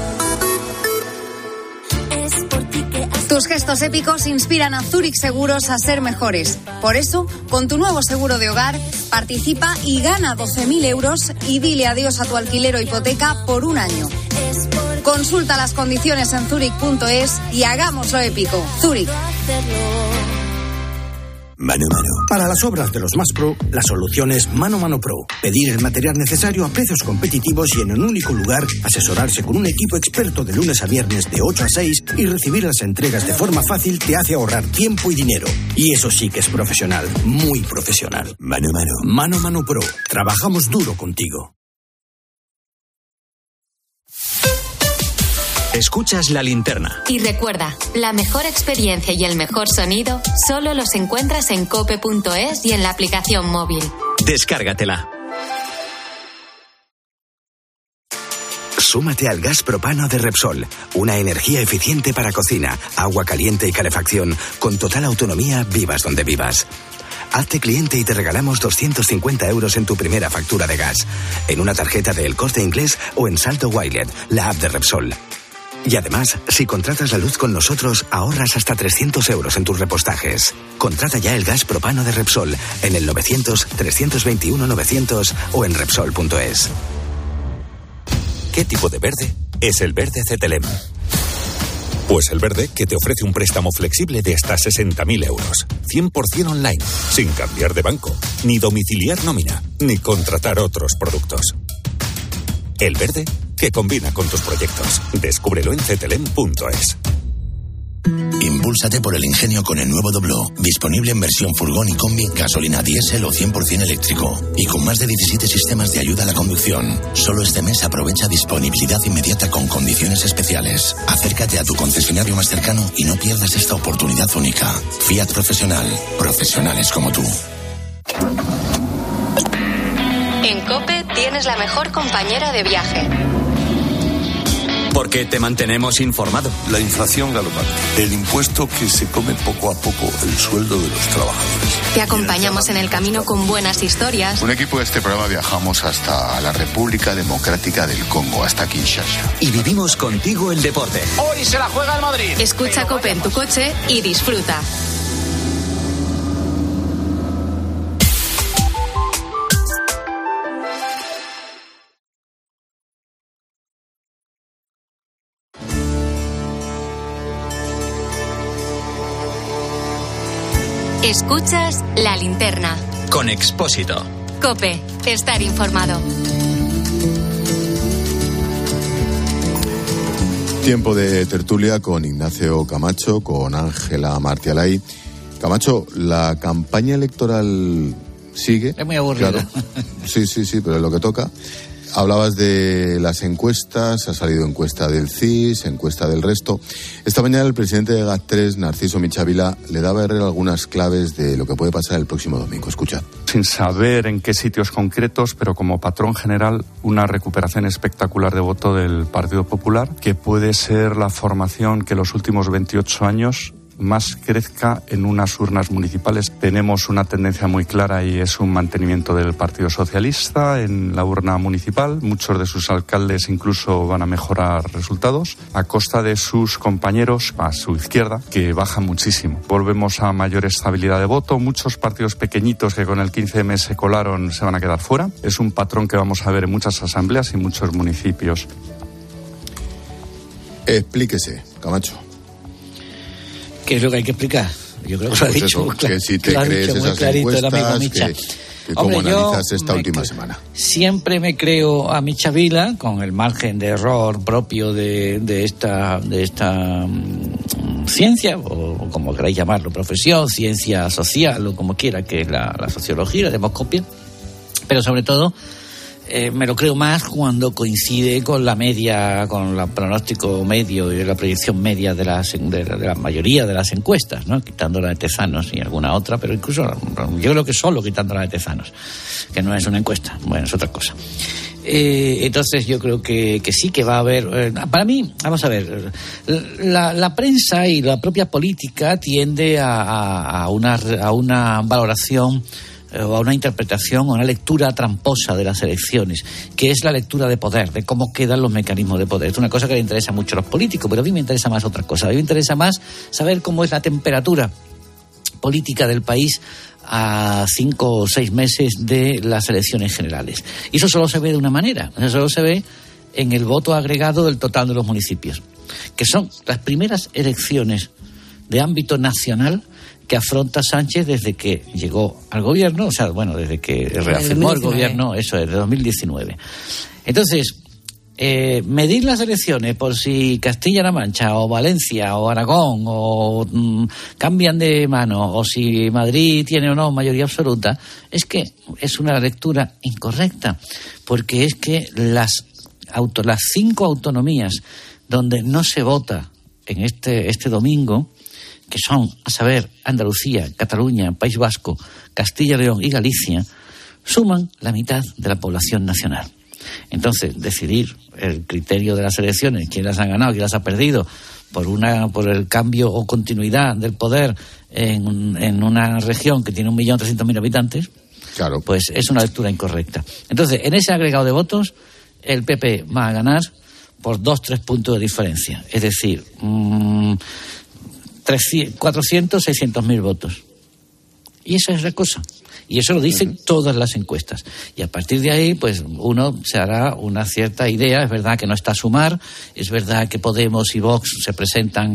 Tus gestos épicos inspiran a Zurich Seguros a ser mejores. Por eso, con tu nuevo seguro de hogar, participa y gana doce mil euros y dile adiós a tu alquiler o hipoteca por un año. Consulta las condiciones en zurich punto es y hagámoslo épico. Zurich. Mano a mano. Para las obras de los más pro, la solución es Mano a Mano Pro. Pedir el material necesario a precios competitivos y en un único lugar, asesorarse con un equipo experto de lunes a viernes de ocho a seis y recibir las entregas de forma fácil te hace ahorrar tiempo y dinero. Y eso sí que es profesional, muy profesional. Mano a Mano. Mano a Mano Pro. Trabajamos duro contigo. Escuchas La Linterna. Y recuerda, la mejor experiencia y el mejor sonido solo los encuentras en cope punto es y en la aplicación móvil. Descárgatela. Súmate al gas propano de Repsol, una energía eficiente para cocina, agua caliente y calefacción, con total autonomía, vivas donde vivas. Hazte cliente y te regalamos doscientos cincuenta euros en tu primera factura de gas, en una tarjeta de El Corte Inglés o en Salto Wireless, la app de Repsol. Y además, si contratas la luz con nosotros, ahorras hasta trescientos euros en tus repostajes. Contrata ya el gas propano de Repsol en el novecientos, trescientos veintiuno, novecientos o en Repsol punto es. ¿Qué tipo de verde? Es el verde Cetelem. Pues El Verde, que te ofrece un préstamo flexible de hasta sesenta mil euros. cien por ciento online, sin cambiar de banco, ni domiciliar nómina, ni contratar otros productos. El Verde, que combina con tus proyectos. Descúbrelo en cetelem punto es. Impúlsate por el ingenio con el nuevo Dobló, disponible en versión furgón y combi, gasolina diésel o cien por ciento eléctrico, y con más de diecisiete sistemas de ayuda a la conducción. Solo este mes aprovecha disponibilidad inmediata con condiciones especiales. Acércate a tu concesionario más cercano y no pierdas esta oportunidad única. Fiat Profesional, profesionales como tú. En COPE tienes la mejor compañera de viaje. Porque te mantenemos informado. La inflación galopante, el impuesto que se come poco a poco el sueldo de los trabajadores. Te acompañamos en el camino con buenas historias. Un equipo de este programa viajamos hasta la República Democrática del Congo, hasta Kinshasa. Y vivimos contigo el deporte. Hoy se la juega el Madrid. Escucha COPE en tu coche y disfruta. Escuchas La Linterna. Con Expósito. COPE. Estar informado. Tiempo de tertulia con Ignacio Camacho, con Ángela Martialay. Camacho, la campaña electoral sigue. Es muy aburrida. Claro. Sí, sí, sí, pero es lo que toca. Hablabas de las encuestas, ha salido encuesta del C I S, encuesta del resto. Esta mañana el presidente de GAT tres, Narciso Michavila, le daba a Herrera algunas claves de lo que puede pasar el próximo domingo. Escucha. Sin saber en qué sitios concretos, pero como patrón general, una recuperación espectacular de voto del Partido Popular, que puede ser la formación que los últimos veintiocho años más crezca en unas urnas municipales. Tenemos una tendencia muy clara y es un mantenimiento del Partido Socialista en la urna municipal. Muchos de sus alcaldes incluso van a mejorar resultados a costa de sus compañeros a su izquierda, que bajan muchísimo. Volvemos a mayor estabilidad de voto. Muchos partidos pequeñitos que con el quince eme se colaron se van a quedar fuera. Es un patrón que vamos a ver en muchas asambleas y muchos municipios. Explíquese, Camacho. ¿Qué es lo que hay que explicar? Yo creo que lo ha pues dicho eso, muy claro, que si te crees esas encuestas, que, que cómo Hombre, analizas esta me, última semana. Siempre me creo a Michavila, con el margen de error propio de, de esta de esta um, ciencia, o como queráis llamarlo, profesión, ciencia social, o como quiera, que es la, la sociología, la demoscopia, pero sobre todo Eh, me lo creo más cuando coincide con la media, con el pronóstico medio y la proyección media de, las, de, la, de la mayoría de las encuestas, ¿no? Quitando la de Tezanos y alguna otra, pero incluso yo creo que solo quitando la de Tezanos, que no es una encuesta, bueno, es otra cosa. Eh, entonces yo creo que, que sí que va a haber, eh, para mí, vamos a ver, la, la prensa y la propia política tiende a, a, a, una, a una valoración o a una interpretación o una lectura tramposa de las elecciones, que es la lectura de poder, de cómo quedan los mecanismos de poder. Es una cosa que le interesa mucho a los políticos, pero a mí me interesa más otra cosa. A mí me interesa más saber cómo es la temperatura política del país a cinco o seis meses de las elecciones generales. Y eso solo se ve de una manera, eso solo se ve en el voto agregado del total de los municipios, que son las primeras elecciones de ámbito nacional que afronta Sánchez desde que llegó al gobierno, o sea, bueno, desde que reafirmó el gobierno, eso es, de dos mil diecinueve. Entonces, eh, medir las elecciones por si Castilla-La Mancha o Valencia o Aragón o mmm, cambian de mano o si Madrid tiene o no mayoría absoluta, es que es una lectura incorrecta, porque es que las, auto, las cinco autonomías donde no se vota en este, este domingo, que son, a saber, Andalucía, Cataluña, País Vasco, Castilla y León y Galicia, suman la mitad de la población nacional. Entonces, decidir el criterio de las elecciones, quién las ha ganado, quién las ha perdido, por una por el cambio o continuidad del poder en, en una región que tiene un millón trescientos mil habitantes, claro, pues es una lectura incorrecta. Entonces, en ese agregado de votos, el P P va a ganar por dos, tres puntos de diferencia. Es decir, mmm, cuatrocientos, seiscientos mil votos. Y esa es la cosa. Y eso lo dicen todas las encuestas. Y a partir de ahí, pues uno se hará una cierta idea. Es verdad que no está Sumar, es verdad que Podemos y Vox se presentan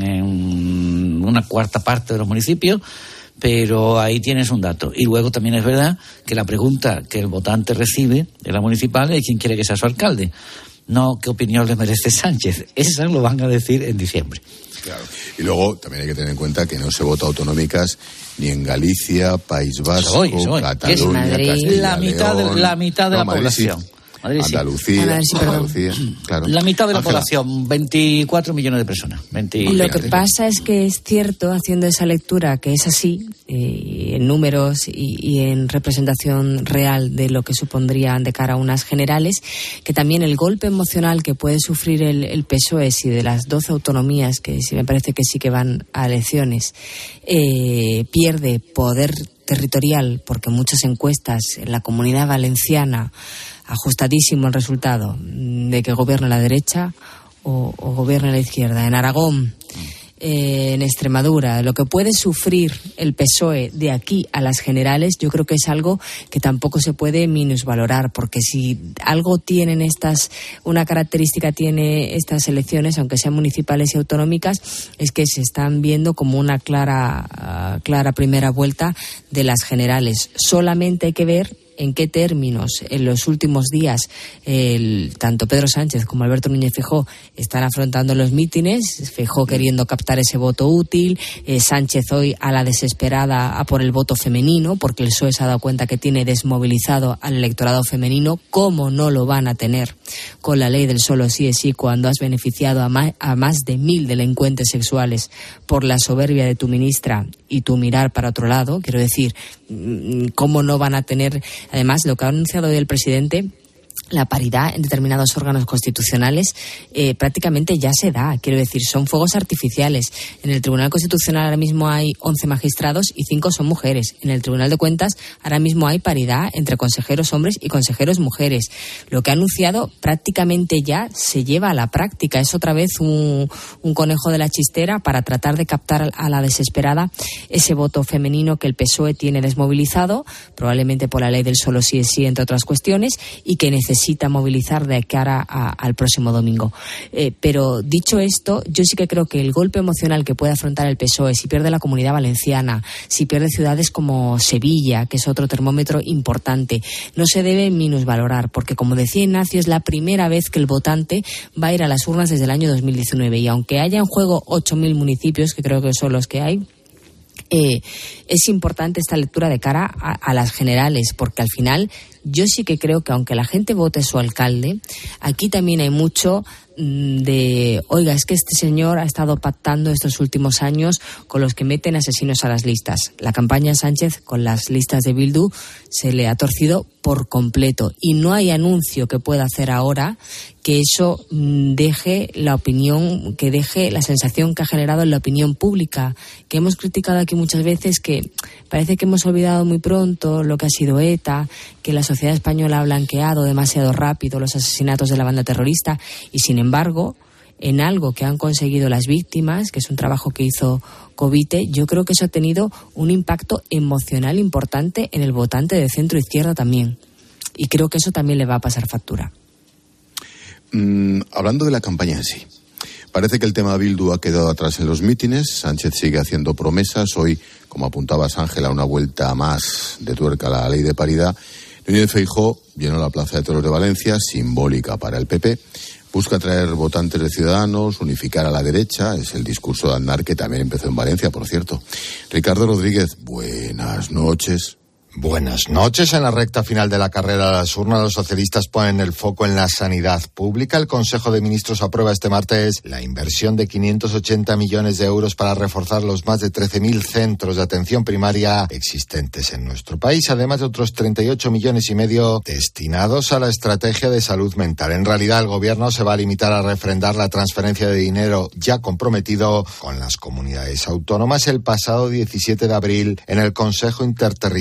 en una cuarta parte de los municipios, pero ahí tienes un dato. Y luego también es verdad que la pregunta que el votante recibe de la municipal es quién quiere que sea su alcalde. No qué opinión le merece Sánchez. Eso lo van a decir en diciembre. Claro. Y luego también hay que tener en cuenta que no se vota autonómicas ni en Galicia, País Vasco, soy, soy. Cataluña, Castilla, la mitad de, León, la mitad de no, la Madrid, población. Sí. Madrid, sí. Andalucía, Madrid, sí, Andalucía, claro. La mitad de la Ángela. población, veinticuatro millones de personas. veinte... Lo que pasa es que es cierto, haciendo esa lectura, que es así, eh, en números y, y en representación real de lo que supondrían de cara a unas generales, que también el golpe emocional que puede sufrir el, el P S O E, si de las doce autonomías, que sí me parece que sí que van a elecciones, eh, pierde poder territorial, porque muchas encuestas en la Comunidad Valenciana, ajustadísimo el resultado de que gobierne la derecha o, o gobierne la izquierda. En Aragón, eh, en Extremadura, lo que puede sufrir el P S O E de aquí a las generales, yo creo que es algo que tampoco se puede minusvalorar, porque si algo tienen estas, una característica tiene estas elecciones, aunque sean municipales y autonómicas, es que se están viendo como una clara, uh, clara primera vuelta de las generales. Solamente hay que ver en qué términos en los últimos días el, tanto Pedro Sánchez como Alberto Núñez Feijóo están afrontando los mítines. Feijóo queriendo captar ese voto útil, eh, Sánchez hoy a la desesperada a por el voto femenino, porque el P S O E se ha dado cuenta que tiene desmovilizado al electorado femenino. ¿Cómo no lo van a tener con la ley del solo sí es sí cuando has beneficiado a más, a más de mil delincuentes sexuales por la soberbia de tu ministra y tu mirar para otro lado? Quiero decir, ¿cómo no van a tener? Además, lo que ha anunciado hoy el presidente, la paridad en determinados órganos constitucionales, eh, prácticamente ya se da. Quiero decir, son fuegos artificiales. En el Tribunal Constitucional ahora mismo hay once magistrados y cinco son mujeres. En el Tribunal de Cuentas ahora mismo hay paridad entre consejeros hombres y consejeros mujeres. Lo que ha anunciado prácticamente ya se lleva a la práctica. Es otra vez un, un conejo de la chistera para tratar de captar a la desesperada ese voto femenino que el P S O E tiene desmovilizado, probablemente por la ley del solo sí es sí, entre otras cuestiones, y que necesita necesita movilizar de cara a, al próximo domingo. Eh, pero dicho esto, yo sí que creo que el golpe emocional que puede afrontar el P S O E, si pierde la Comunidad Valenciana, si pierde ciudades como Sevilla, que es otro termómetro importante, no se debe minusvalorar, porque como decía Ignacio, es la primera vez que el votante va a ir a las urnas desde el año dos mil diecinueve, y aunque haya en juego ocho mil municipios, que creo que son los que hay, Eh, es importante esta lectura de cara a, a las generales, porque al final yo sí que creo que aunque la gente vote su alcalde, aquí también hay mucho de, oiga, es que este señor ha estado pactando estos últimos años con los que meten asesinos a las listas. La campaña Sánchez con las listas de Bildu se le ha torcido por completo, y no hay anuncio que pueda hacer ahora que eso deje la opinión, que deje la sensación que ha generado en la opinión pública, que hemos criticado aquí muchas veces, que parece que hemos olvidado muy pronto lo que ha sido ETA, que la sociedad española ha blanqueado demasiado rápido los asesinatos de la banda terrorista, y sin embargo, en algo que han conseguido las víctimas, que es un trabajo que hizo Covite, yo creo que eso ha tenido un impacto emocional importante en el votante de centro izquierda también, y creo que eso también le va a pasar factura. Mm, hablando de la campaña en sí, parece que el tema Bildu ha quedado atrás en los mítines. Sánchez sigue haciendo promesas. Hoy, como apuntabas, Ángela, una vuelta más de tuerca a la ley de paridad. Núñez Feijóo llenó la Plaza de Toros de Valencia, simbólica para el P P. Busca atraer votantes de Ciudadanos, unificar a la derecha. Es el discurso de Aznar, que también empezó en Valencia, por cierto. Ricardo Rodríguez, buenas noches. Buenas noches. En la recta final de la carrera a las urnas, los socialistas ponen el foco en la sanidad pública. El Consejo de Ministros aprueba este martes la inversión de quinientos ochenta millones de euros para reforzar los más de trece mil centros de atención primaria existentes en nuestro país, además de otros treinta y ocho millones y medio destinados a la estrategia de salud mental. En realidad, el Gobierno se va a limitar a refrendar la transferencia de dinero ya comprometido con las comunidades autónomas el pasado diecisiete de abril en el Consejo Interterritorial de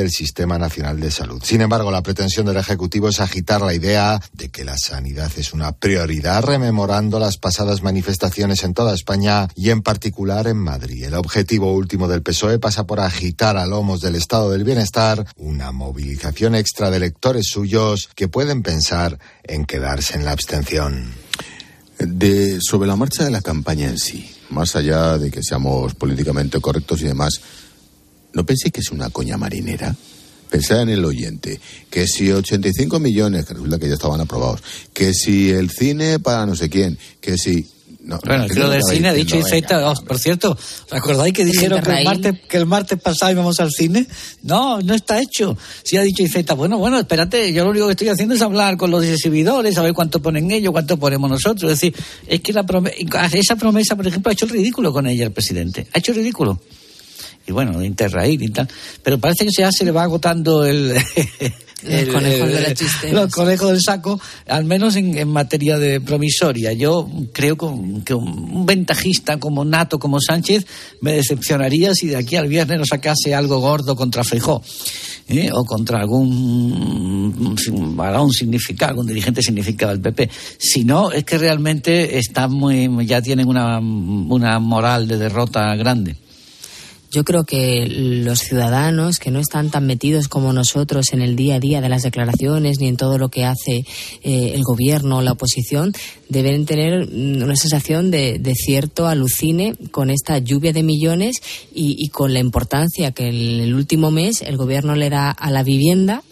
del Sistema Nacional de Salud. Sin embargo, la pretensión del Ejecutivo es agitar la idea de que la sanidad es una prioridad, rememorando las pasadas manifestaciones en toda España y en particular en Madrid. El objetivo último del P S O E pasa por agitar a lomos del estado del bienestar una movilización extra de electores suyos que pueden pensar en quedarse en la abstención. De, sobre la marcha de la campaña en sí, más allá de que seamos políticamente correctos y demás, ¿no penséis que es una coña marinera? Pensad en el oyente, que si ochenta y cinco millones, que resulta que ya estaban aprobados, que si el cine para no sé quién, que si... No, bueno, el lo del cine ha dicho y Z, oh, por cierto, ¿os acordáis que dijeron que el, martes, que el martes pasado íbamos al cine? No, no está hecho. Sí ha dicho y Z, bueno, bueno, espérate, yo lo único que estoy haciendo es hablar con los exhibidores, a ver cuánto ponen ellos, cuánto ponemos nosotros. Es decir, es que la promesa, esa promesa, por ejemplo, ha hecho el ridículo con ella el presidente. Ha hecho el ridículo. Y bueno, de Interrail y tal. Pero parece que ya se le va agotando el... Los conejos de la chistera. Los conejos del saco, al menos en, en materia de promisoria. Yo creo que, que un ventajista como Nato, como Sánchez, me decepcionaría si de aquí al viernes no sacase algo gordo contra Feijóo, ¿eh? O contra algún varón significado, algún dirigente significado del P P. Si no, es que realmente están muy, ya tienen una, una moral de derrota grande. Yo creo que los ciudadanos que no están tan metidos como nosotros en el día a día de las declaraciones ni en todo lo que hace eh, el gobierno o la oposición deben tener una sensación de, de cierto alucine con esta lluvia de millones y, y con la importancia que en el último mes el gobierno le da a la vivienda.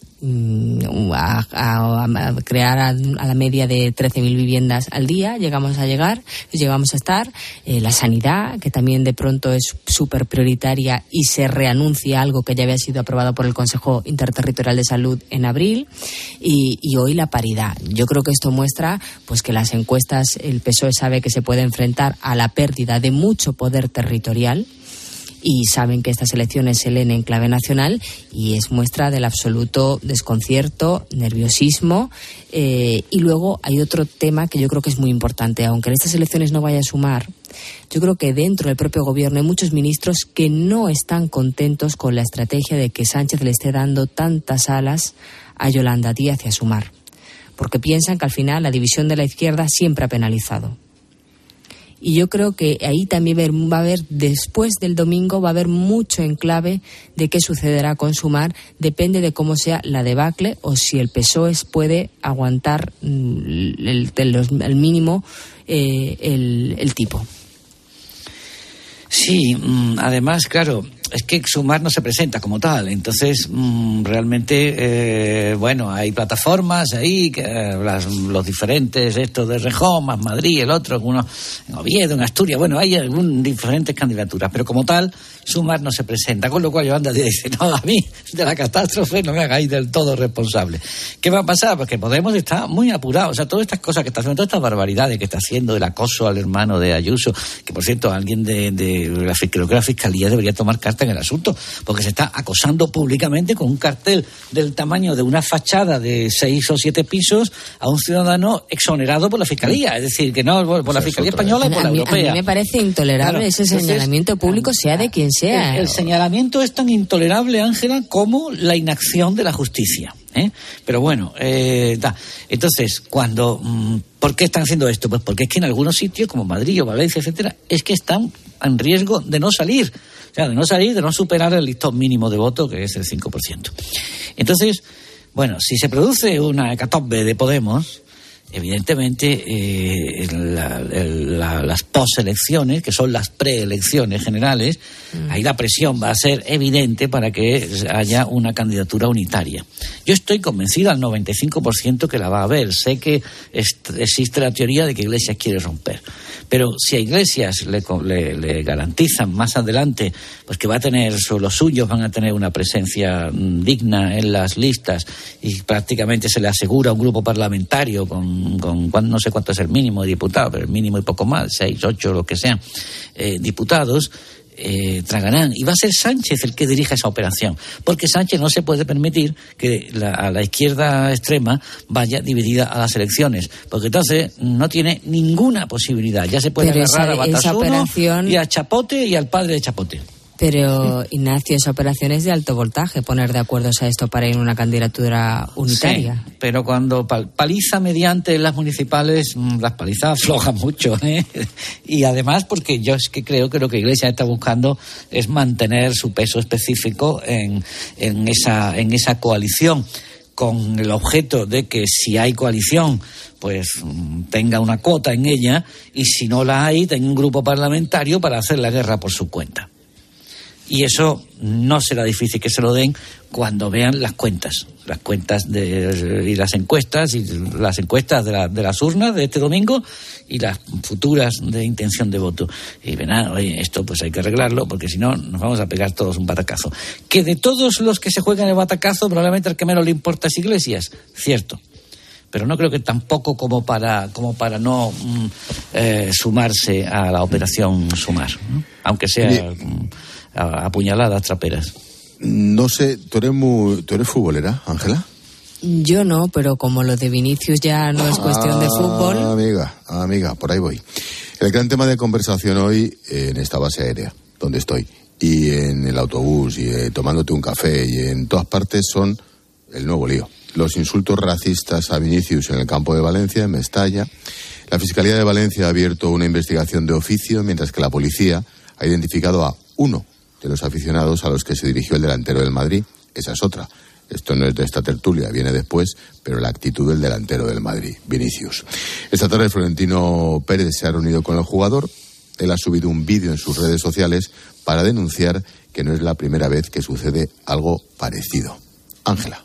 A, a, a crear a, a la media de trece mil viviendas al día, llegamos a llegar, llegamos a estar, eh, la sanidad, que también de pronto es súper prioritaria y se reanuncia algo que ya había sido aprobado por el Consejo Interterritorial de Salud en abril, y, y hoy la paridad. Yo creo que esto muestra pues que las encuestas, el P S O E sabe que se puede enfrentar a la pérdida de mucho poder territorial, y saben que estas elecciones se leen en clave nacional y es muestra del absoluto desconcierto, nerviosismo. Eh, y luego hay otro tema que yo creo que es muy importante. Aunque en estas elecciones no vaya a sumar, yo creo que dentro del propio gobierno hay muchos ministros que no están contentos con la estrategia de que Sánchez le esté dando tantas alas a Yolanda Díaz y a Sumar, porque piensan que al final la división de la izquierda siempre ha penalizado. Y yo creo que ahí también va a haber, después del domingo, va a haber mucho en clave de qué sucederá con Sumar. Depende de cómo sea la debacle o si el P S O E puede aguantar el, el, el mínimo eh, el, el tipo. Sí, además, claro, es que Sumar no se presenta como tal, entonces mmm, realmente, eh, bueno, hay plataformas ahí, que, eh, las, los diferentes, estos de Rejón, más Madrid, el otro, uno en Oviedo, en Asturias, bueno, hay algún, diferentes candidaturas, pero como tal, Sumar no se presenta, con lo cual Yolanda dice, no, a mí de la catástrofe no me hagáis del todo responsable. ¿Qué va a pasar? Pues que Podemos está muy apurado, o sea, todas estas cosas que está haciendo, todas estas barbaridades que está haciendo, el acoso al hermano de Ayuso, que por cierto, alguien de, de la, creo que la Fiscalía debería tomar carta en el asunto, porque se está acosando públicamente con un cartel del tamaño de una fachada de seis o siete pisos a un ciudadano exonerado por la Fiscalía, es decir, que no por la Fiscalía española y por la europea. A mí me parece intolerable claro, ese señalamiento entonces, público, sea de quien sea. El, el señalamiento es tan intolerable, Ángela, como la inacción de la justicia. ¿Eh? Pero bueno, eh, da. Entonces, cuando, ¿por qué están haciendo esto? Pues porque es que en algunos sitios, como Madrid o Valencia, etcétera, es que están en riesgo de no salir. O sea, de no salir, de no superar el listón mínimo de voto, que es el cinco por ciento. Entonces, bueno, si se produce una hecatombe de Podemos, evidentemente eh, la, la, las poselecciones, que son las preelecciones generales, mm. ahí la presión va a ser evidente para que haya una candidatura unitaria. Yo estoy convencido al noventa y cinco por ciento que la va a haber. Sé que est- existe la teoría de que Iglesias quiere romper, pero si a Iglesias le, le, le garantizan más adelante pues que va a tener, los suyos van a tener una presencia digna en las listas y prácticamente se le asegura un grupo parlamentario con, con no sé cuánto es el mínimo de diputados, pero el mínimo y poco más, seis, ocho, lo que sean, eh, diputados, Eh, tragarán, y va a ser Sánchez el que dirija esa operación, porque Sánchez no se puede permitir que la, a la izquierda extrema vaya dividida a las elecciones, porque entonces no tiene ninguna posibilidad, ya se puede Pero agarrar esa, a Batasuna operación... y a Chapote y al padre de Chapote. Pero, Ignacio, esa operación es de alto voltaje, poner de acuerdo a esto para ir en una candidatura unitaria. Sí, pero cuando paliza mediante las municipales, las palizas aflojan mucho, ¿eh? Y además porque yo es que creo que lo que Iglesias está buscando es mantener su peso específico en, en, esa, en esa coalición, con el objeto de que si hay coalición, pues tenga una cuota en ella, y si no la hay, tenga un grupo parlamentario para hacer la guerra por su cuenta. Y eso no será difícil que se lo den cuando vean las cuentas, las cuentas de, y las encuestas, y las encuestas de, la, de las urnas de este domingo y las futuras de intención de voto. Y verán, oye, esto pues hay que arreglarlo, porque si no nos vamos a pegar todos un batacazo. Que de todos los que se juegan el batacazo, probablemente el que menos le importa es Iglesias, cierto. Pero no creo que tampoco como para como para no mm, eh, sumarse a la operación Sumar, ¿no? Aunque sea mm, a, a puñaladas traperas. No sé, ¿tú eres, muy, ¿tú eres futbolera, Ángela? Yo no, pero como lo de Vinicius ya no es cuestión de fútbol. Amiga, amiga, por ahí voy. El gran tema de conversación hoy eh, en esta base aérea, donde estoy, y en el autobús, y eh, tomándote un café, y en todas partes, son el nuevo lío. Los insultos racistas a Vinicius en el campo de Valencia, en Mestalla. La Fiscalía de Valencia ha abierto una investigación de oficio, mientras que la policía ha identificado a uno de los aficionados a los que se dirigió el delantero del Madrid. Esa es otra. Esto no es de esta tertulia, viene después, pero la actitud del delantero del Madrid, Vinicius. Esta tarde Florentino Pérez se ha reunido con el jugador. Él ha subido un vídeo en sus redes sociales para denunciar que no es la primera vez que sucede algo parecido. Ángela.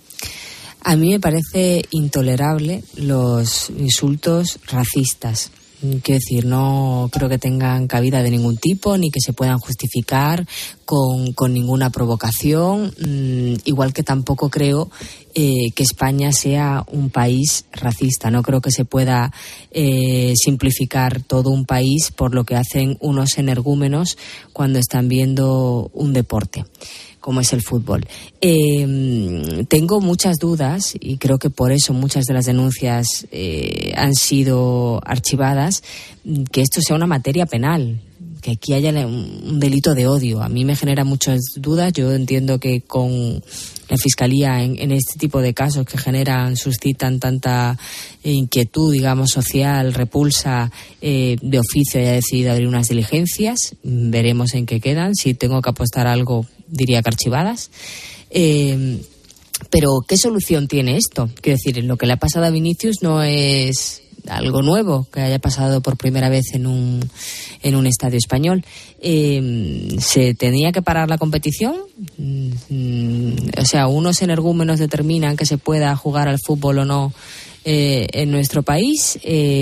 A mí me parece intolerable los insultos racistas. Quiero decir, no creo que tengan cabida de ningún tipo, ni que se puedan justificar con, con ninguna provocación. Mm, igual que tampoco creo eh, que España sea un país racista. No creo que se pueda eh, simplificar todo un país por lo que hacen unos energúmenos cuando están viendo un deporte como es el fútbol. Eh, tengo muchas dudas, y creo que por eso muchas de las denuncias eh, han sido archivadas, que esto sea una materia penal, que aquí haya un delito de odio. A mí me genera muchas dudas. Yo entiendo que con la Fiscalía en, en este tipo de casos que generan, suscitan tanta inquietud, digamos, social, repulsa, eh, de oficio haya decidido abrir unas diligencias. Veremos en qué quedan. Si tengo que apostar algo, diría que archivadas. Eh, pero, ¿qué solución tiene esto? Quiero decir, lo que le ha pasado a Vinicius no es algo nuevo, que haya pasado por primera vez en un en un estadio español. Eh, ¿Se tenía que parar la competición? Mm, o sea, unos energúmenos determinan que se pueda jugar al fútbol o no eh, en nuestro país.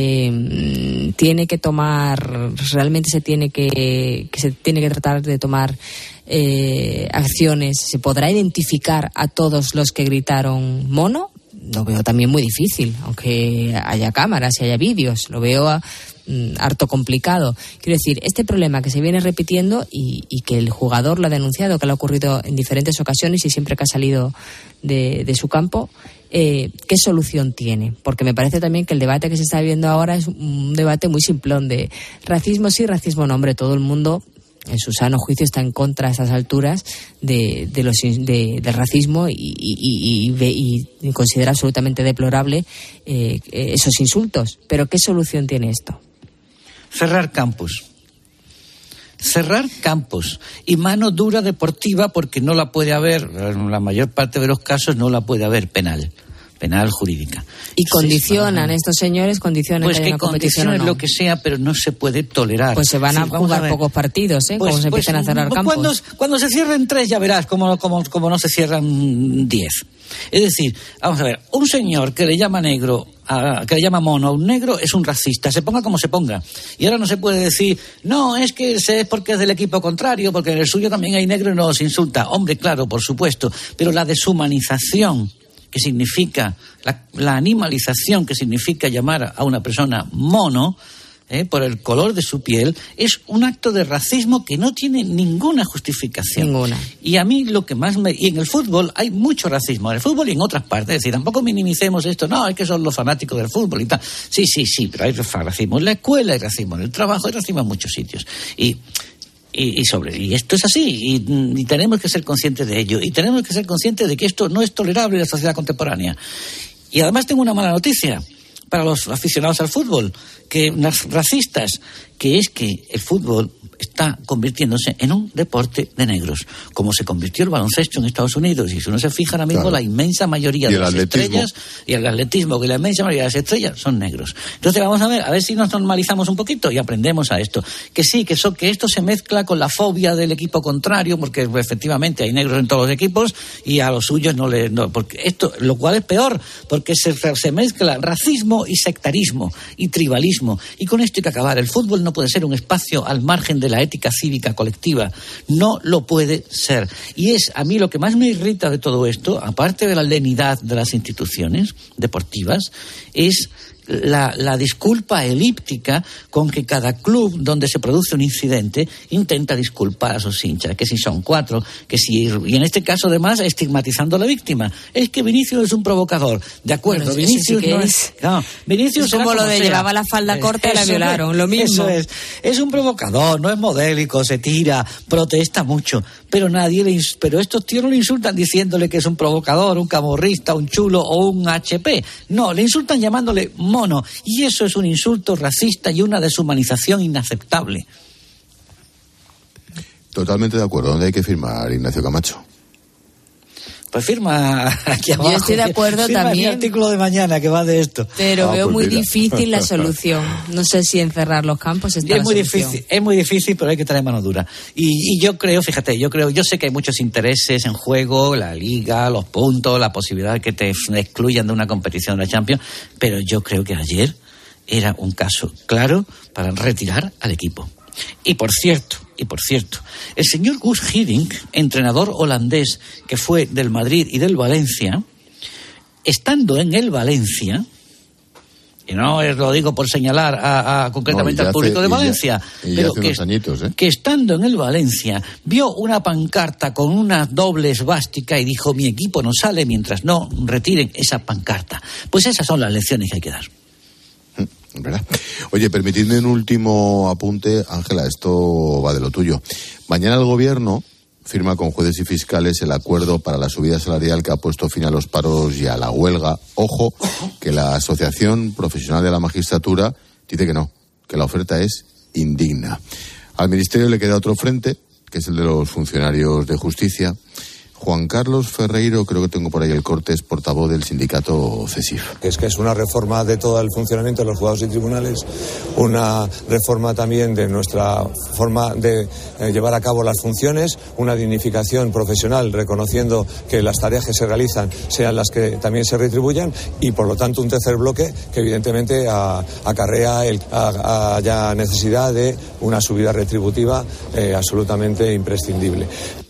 Eh, tiene que tomar, realmente se tiene que, que se tiene que tratar de tomar eh, acciones. ¿Se podrá identificar a todos los que gritaron mono? Lo veo también muy difícil, aunque haya cámaras y haya vídeos, lo veo a, mm, harto complicado. Quiero decir, este problema que se viene repitiendo y, y que el jugador lo ha denunciado, que le ha ocurrido en diferentes ocasiones y siempre que ha salido de, de su campo, eh, ¿qué solución tiene? Porque me parece también que el debate que se está viendo ahora es un debate muy simplón de racismo sí, racismo no. Hombre, todo el mundo en su sano juicio está en contra a esas alturas de, de los de, del racismo y, y, y, y, y considera absolutamente deplorable eh, esos insultos. Pero ¿qué solución tiene esto? Cerrar campus. Cerrar campus. Y mano dura deportiva, porque no la puede haber, en la mayor parte de los casos no la puede haber penal. Penal jurídica. Y condicionan, sí, estos señores condicionan pues que haya una competición o no. Lo que sea, pero no se puede tolerar. Pues se van a sí, jugar a pocos partidos, ¿eh? Pues, como se pues, empiezan a cerrar pues campos. Cuando, cuando se cierren tres ya verás cómo, cómo, cómo no se cierran diez. Es decir, vamos a ver, un señor que le llama negro, a, que le llama mono a un negro es un racista, se ponga como se ponga. Y ahora no se puede decir, no, es que es porque es del equipo contrario, porque en el suyo también hay negro y no los insulta. Hombre, claro, por supuesto, pero la deshumanización que significa, la, la animalización que significa llamar a una persona mono, eh, por el color de su piel, es un acto de racismo que no tiene ninguna justificación. Ninguna. Y a mí lo que más me... Y en el fútbol hay mucho racismo, en el fútbol y en otras partes. Es decir, tampoco minimicemos esto, no, es que son los fanáticos del fútbol y tal. Sí, sí, sí, pero hay racismo en la escuela, hay racismo en el trabajo, hay racismo en muchos sitios. Y Y, y sobre y esto es así y, y tenemos que ser conscientes de ello y tenemos que ser conscientes de que esto no es tolerable en la sociedad contemporánea. Y además tengo una mala noticia para los aficionados al fútbol, que racistas, que es que el fútbol está convirtiéndose en un deporte de negros, como se convirtió el baloncesto en Estados Unidos. Y si uno se fija ahora mismo, claro, la inmensa mayoría de las atletismo. estrellas, y el atletismo, que la inmensa mayoría de las estrellas son negros. Entonces vamos a ver, a ver si nos normalizamos un poquito y aprendemos a esto. Que sí, que, so, que esto se mezcla con la fobia del equipo contrario, porque efectivamente hay negros en todos los equipos y a los suyos no les... No, porque esto, lo cual es peor, porque se, se mezcla racismo y sectarismo y tribalismo. Y con esto hay que acabar. El fútbol no puede ser un espacio al margen de la ética cívica colectiva. No lo puede ser. Y es a mí lo que más me irrita de todo esto, aparte de la lenidad de las instituciones deportivas, es la, la disculpa elíptica con que cada club donde se produce un incidente intenta disculpar a sus hinchas, que si son cuatro, que si... Y en este caso, además, estigmatizando a la víctima. Es que Vinicius es un provocador. De acuerdo, bueno, Vinicius sí que no es... es... No, Vinicius es como, como lo de sea. Llevaba la falda corta y la violaron, lo mismo. Eso es. Es un provocador, no es modélico, se tira, protesta mucho, pero nadie le... Ins... Pero estos tíos no le insultan diciéndole que es un provocador, un camorrista, un chulo o un H P. No, le insultan llamándole mono, y eso es un insulto racista y una deshumanización inaceptable. Totalmente de acuerdo. ¿Dónde hay que firmar, Ignacio Camacho? Pues firma aquí abajo. Yo estoy de acuerdo firma también. Mi artículo de mañana que va de esto. Pero ah, veo pues muy mira. difícil la solución. No sé si encerrar los campos está es muy la solución. difícil, es muy difícil, pero hay que tener mano dura. Y, y yo creo, fíjate, yo creo, yo sé que hay muchos intereses en juego, la liga, los puntos, la posibilidad de que te excluyan de una competición de la Champions, pero yo creo que ayer era un caso claro para retirar al equipo. Y por cierto, y por cierto, el señor Guus Hiddink, entrenador holandés que fue del Madrid y del Valencia, estando en el Valencia, y no lo digo por señalar a, a concretamente no, al público hace, de Valencia, y ya, y pero hace que, unos añitos, ¿eh? que estando en el Valencia vio una pancarta con una doble esvástica y dijo: mi equipo no sale mientras no retiren esa pancarta. Pues esas son las lecciones que hay que dar. ¿Verdad? Oye, permitidme un último apunte, Ángela, esto va de lo tuyo. Mañana el gobierno firma con jueces y fiscales el acuerdo para la subida salarial que ha puesto fin a los paros y a la huelga. Ojo, que la Asociación Profesional de la Magistratura dice que no, que la oferta es indigna. Al Ministerio le queda otro frente, que es el de los funcionarios de justicia. Juan Carlos Ferreiro, creo que tengo por ahí el corte, es portavoz del sindicato CESIF. Es que es una reforma de todo el funcionamiento de los juzgados y tribunales, una reforma también de nuestra forma de eh, llevar a cabo las funciones, una dignificación profesional reconociendo que las tareas que se realizan sean las que también se retribuyan y por lo tanto un tercer bloque que evidentemente a, acarrea el, a, a, ya necesidad de una subida retributiva eh, absolutamente imprescindible.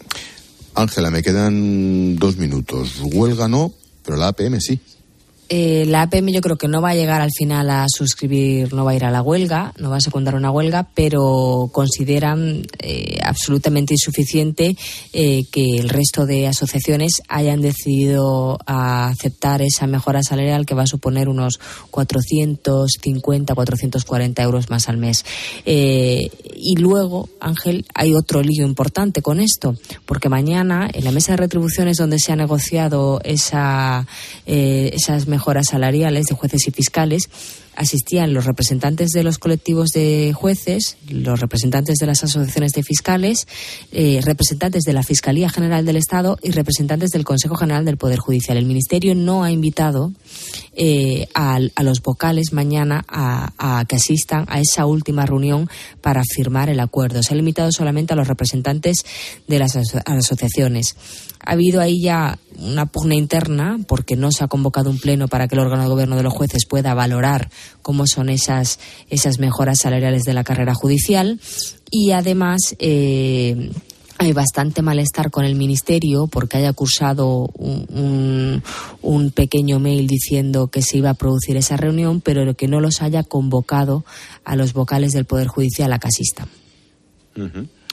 Ángela, me quedan dos minutos. Huelga no, pero la A P M sí. Eh, la A P M yo creo que no va a llegar al final a suscribir, no va a ir a la huelga, no va a secundar una huelga, pero consideran eh, absolutamente insuficiente eh, que el resto de asociaciones hayan decidido a aceptar esa mejora salarial que va a suponer unos cuatrocientos cincuenta, cuatrocientos cuarenta euros más al mes. Eh, y luego, Ángel, hay otro lío importante con esto, porque mañana en la mesa de retribuciones donde se ha negociado esa, eh, esas mejoras mejoras salariales de jueces y fiscales, asistían los representantes de los colectivos de jueces, los representantes de las asociaciones de fiscales, eh, representantes de la Fiscalía General del Estado y representantes del Consejo General del Poder Judicial. El Ministerio no ha invitado eh, a, a los vocales mañana a, a que asistan a esa última reunión para firmar el acuerdo. Se ha limitado solamente a los representantes de las aso- asociaciones. Ha habido ahí ya una pugna interna porque no se ha convocado un pleno para que el órgano de gobierno de los jueces pueda valorar cómo son esas, esas mejoras salariales de la carrera judicial y además eh, hay bastante malestar con el Ministerio porque haya cursado un, un, un pequeño mail diciendo que se iba a producir esa reunión pero que no los haya convocado a los vocales del Poder Judicial a que asistan. Uh-huh.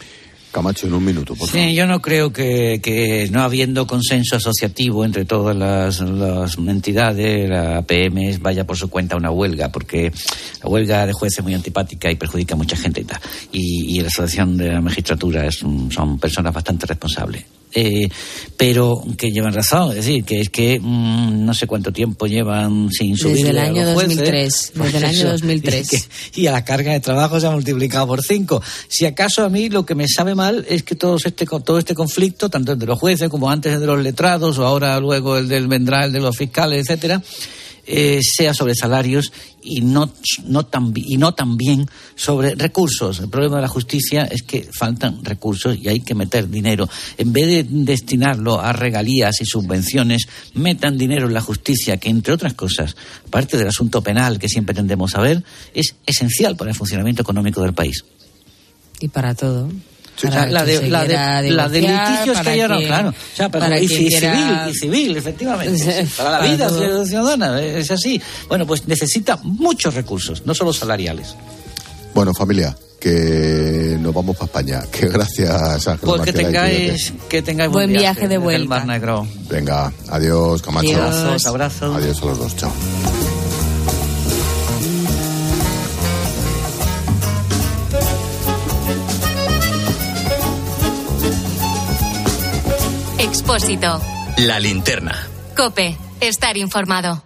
Camacho, en un minuto, por favor. Sí, yo no creo que, que no habiendo consenso asociativo entre todas las, las entidades, la P M vaya por su cuenta a una huelga, porque la huelga de jueces es muy antipática y perjudica a mucha gente y tal. Y, y la asociación de la magistratura es, son personas bastante responsables. Eh, pero que llevan razón, es decir, que es que mmm, no sé cuánto tiempo llevan sin subir desde el año a los jueces, dos mil tres, desde el año dos mil tres. Y, que, y a la carga de trabajo se ha multiplicado por cinco. Si acaso a mí lo que me sabe mal es que todo este todo este conflicto, tanto el de los jueces como antes el de los letrados o ahora luego el del vendrá el de los fiscales, etcétera, Eh, sea sobre salarios y no, no tan, y no también sobre recursos. El problema de la justicia es que faltan recursos y hay que meter dinero. En vez de destinarlo a regalías y subvenciones, metan dinero en la justicia, que entre otras cosas, aparte del asunto penal que siempre tendemos a ver, es esencial para el funcionamiento económico del país. Y para todo. Sí, o sea, la de, la de, la de litigios que hay ahora, claro. O sea, para, para y, y quiera... civil, y civil, efectivamente. Sí, para la para vida todo. Ciudadana, es así. Bueno, pues necesita muchos recursos, no solo salariales. Bueno, familia, que nos vamos para España. Que gracias, Ángel. Pues que tengáis, que tengáis buen, buen viaje, viaje de vuelta. El Mar Negro. Venga, adiós, Camacho. Adiós, abrazos. Adiós a los dos, chao. Expósito. La linterna. COPE. Estar informado.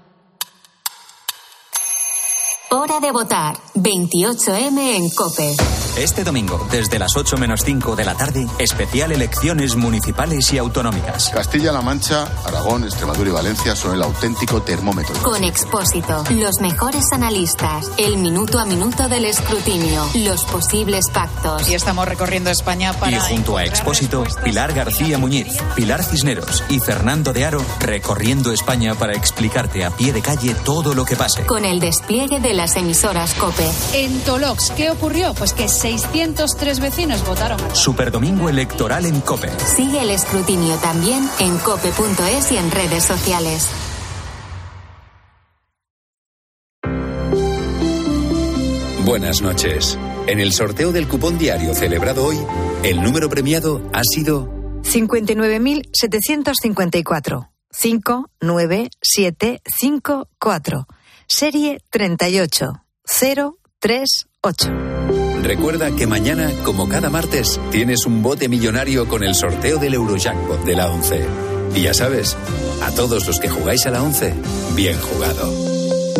Hora de votar. veintiocho eme en COPE. Este domingo, desde las ocho menos cinco de la tarde, especial elecciones municipales y autonómicas. Castilla-La Mancha, Aragón, Extremadura y Valencia son el auténtico termómetro. Con Expósito, los mejores analistas, el minuto a minuto del escrutinio, los posibles pactos. Y estamos recorriendo España para... Y junto a Expósito, Pilar García Muñiz, Pilar Cisneros y Fernando de Aro, recorriendo España para explicarte a pie de calle todo lo que pase. Con el despliegue de las emisoras COPE. En Tolox, ¿qué ocurrió? Pues que seiscientos tres vecinos votaron. Superdomingo electoral en COPE. Sigue el escrutinio también en cope punto es y en redes sociales. Buenas noches. En el sorteo del cupón diario celebrado hoy, el número premiado ha sido cincuenta y nueve mil setecientos cincuenta y cuatro. cinco nueve siete cinco cuatro. Serie treinta y ocho cero tres ocho. Recuerda que mañana, como cada martes, tienes un bote millonario con el sorteo del Eurojackpot de la ONCE. Y ya sabes, a todos los que jugáis a la ONCE, bien jugado.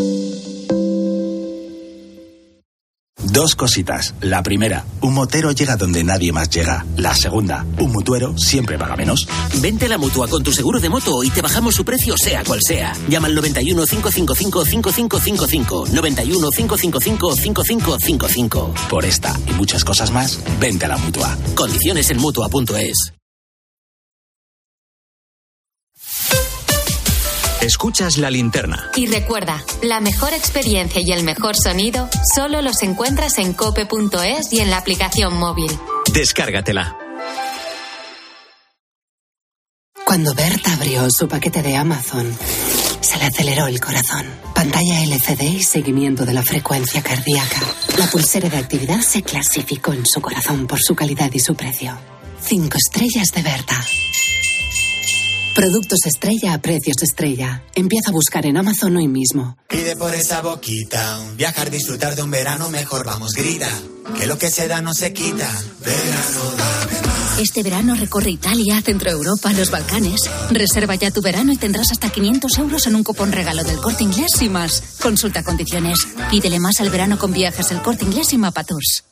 Dos cositas. La primera, un motero llega donde nadie más llega. La segunda, un mutuero siempre paga menos. Vente a la Mutua con tu seguro de moto y te bajamos su precio sea cual sea. Llama al noventa y uno, cinco cinco cinco, cinco cinco cinco cinco. noventa y uno, cinco cinco cinco, cinco cinco cinco cinco. Por esta y muchas cosas más, vente a la Mutua. Condiciones en mutua punto es. Escuchas La Linterna. Y recuerda, la mejor experiencia y el mejor sonido solo los encuentras en cope punto es y en la aplicación móvil. Descárgatela. Cuando Berta abrió su paquete de Amazon, se le aceleró el corazón. Pantalla L C D y seguimiento de la frecuencia cardíaca. La pulsera de actividad se clasificó en su corazón por su calidad y su precio. Cinco estrellas de Berta. Productos estrella a precios estrella. Empieza a buscar en Amazon hoy mismo. Pide por esa boquita, viajar, disfrutar de un verano mejor, vamos, grita, que lo que se da no se quita. Verano, dame más. Este verano recorre Italia, Centro Europa, los Balcanes. Reserva ya tu verano y tendrás hasta quinientos euros en un cupón regalo del Corte Inglés y más. Consulta condiciones. Pídele más al verano con viajes El Corte Inglés y Mapa Tours.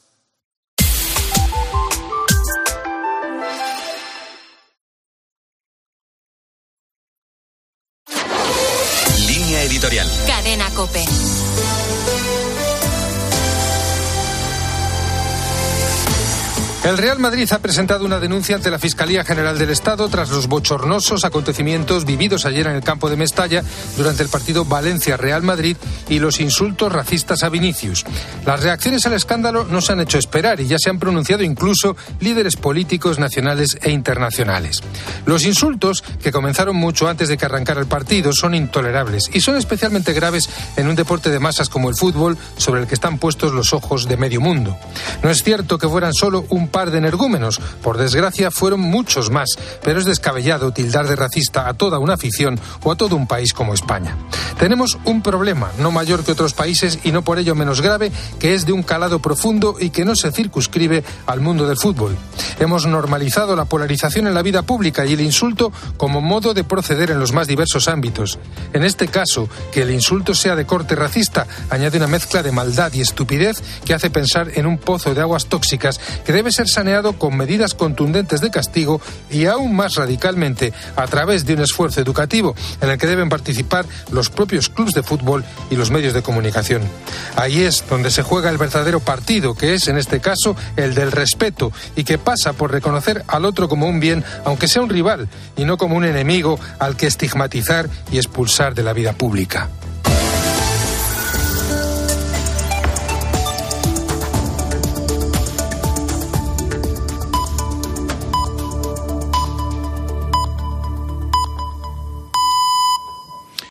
Editorial. Cadena COPE. El Real Madrid ha presentado una denuncia ante la Fiscalía General del Estado tras los bochornosos acontecimientos vividos ayer en el campo de Mestalla durante el partido Valencia-Real Madrid y los insultos racistas a Vinicius. Las reacciones al escándalo no se han hecho esperar y ya se han pronunciado incluso líderes políticos nacionales e internacionales. Los insultos, que comenzaron mucho antes de que arrancara el partido, son intolerables y son especialmente graves en un deporte de masas como el fútbol, sobre el que están puestos los ojos de medio mundo. No es cierto que fueran solo un par de energúmenos. Por desgracia, fueron muchos más, pero es descabellado tildar de racista a toda una afición o a todo un país como España. Tenemos un problema, no mayor que otros países y no por ello menos grave, que es de un calado profundo y que no se circunscribe al mundo del fútbol. Hemos normalizado la polarización en la vida pública y el insulto como modo de proceder en los más diversos ámbitos. En este caso, que el insulto sea de corte racista añade una mezcla de maldad y estupidez que hace pensar en un pozo de aguas tóxicas que debe ser saneado con medidas contundentes de castigo y aún más radicalmente a través de un esfuerzo educativo en el que deben participar los propios clubes de fútbol y los medios de comunicación. Ahí es donde se juega el verdadero partido, que es en este caso el del respeto y que pasa por reconocer al otro como un bien, aunque sea un rival, y no como un enemigo al que estigmatizar y expulsar de la vida pública.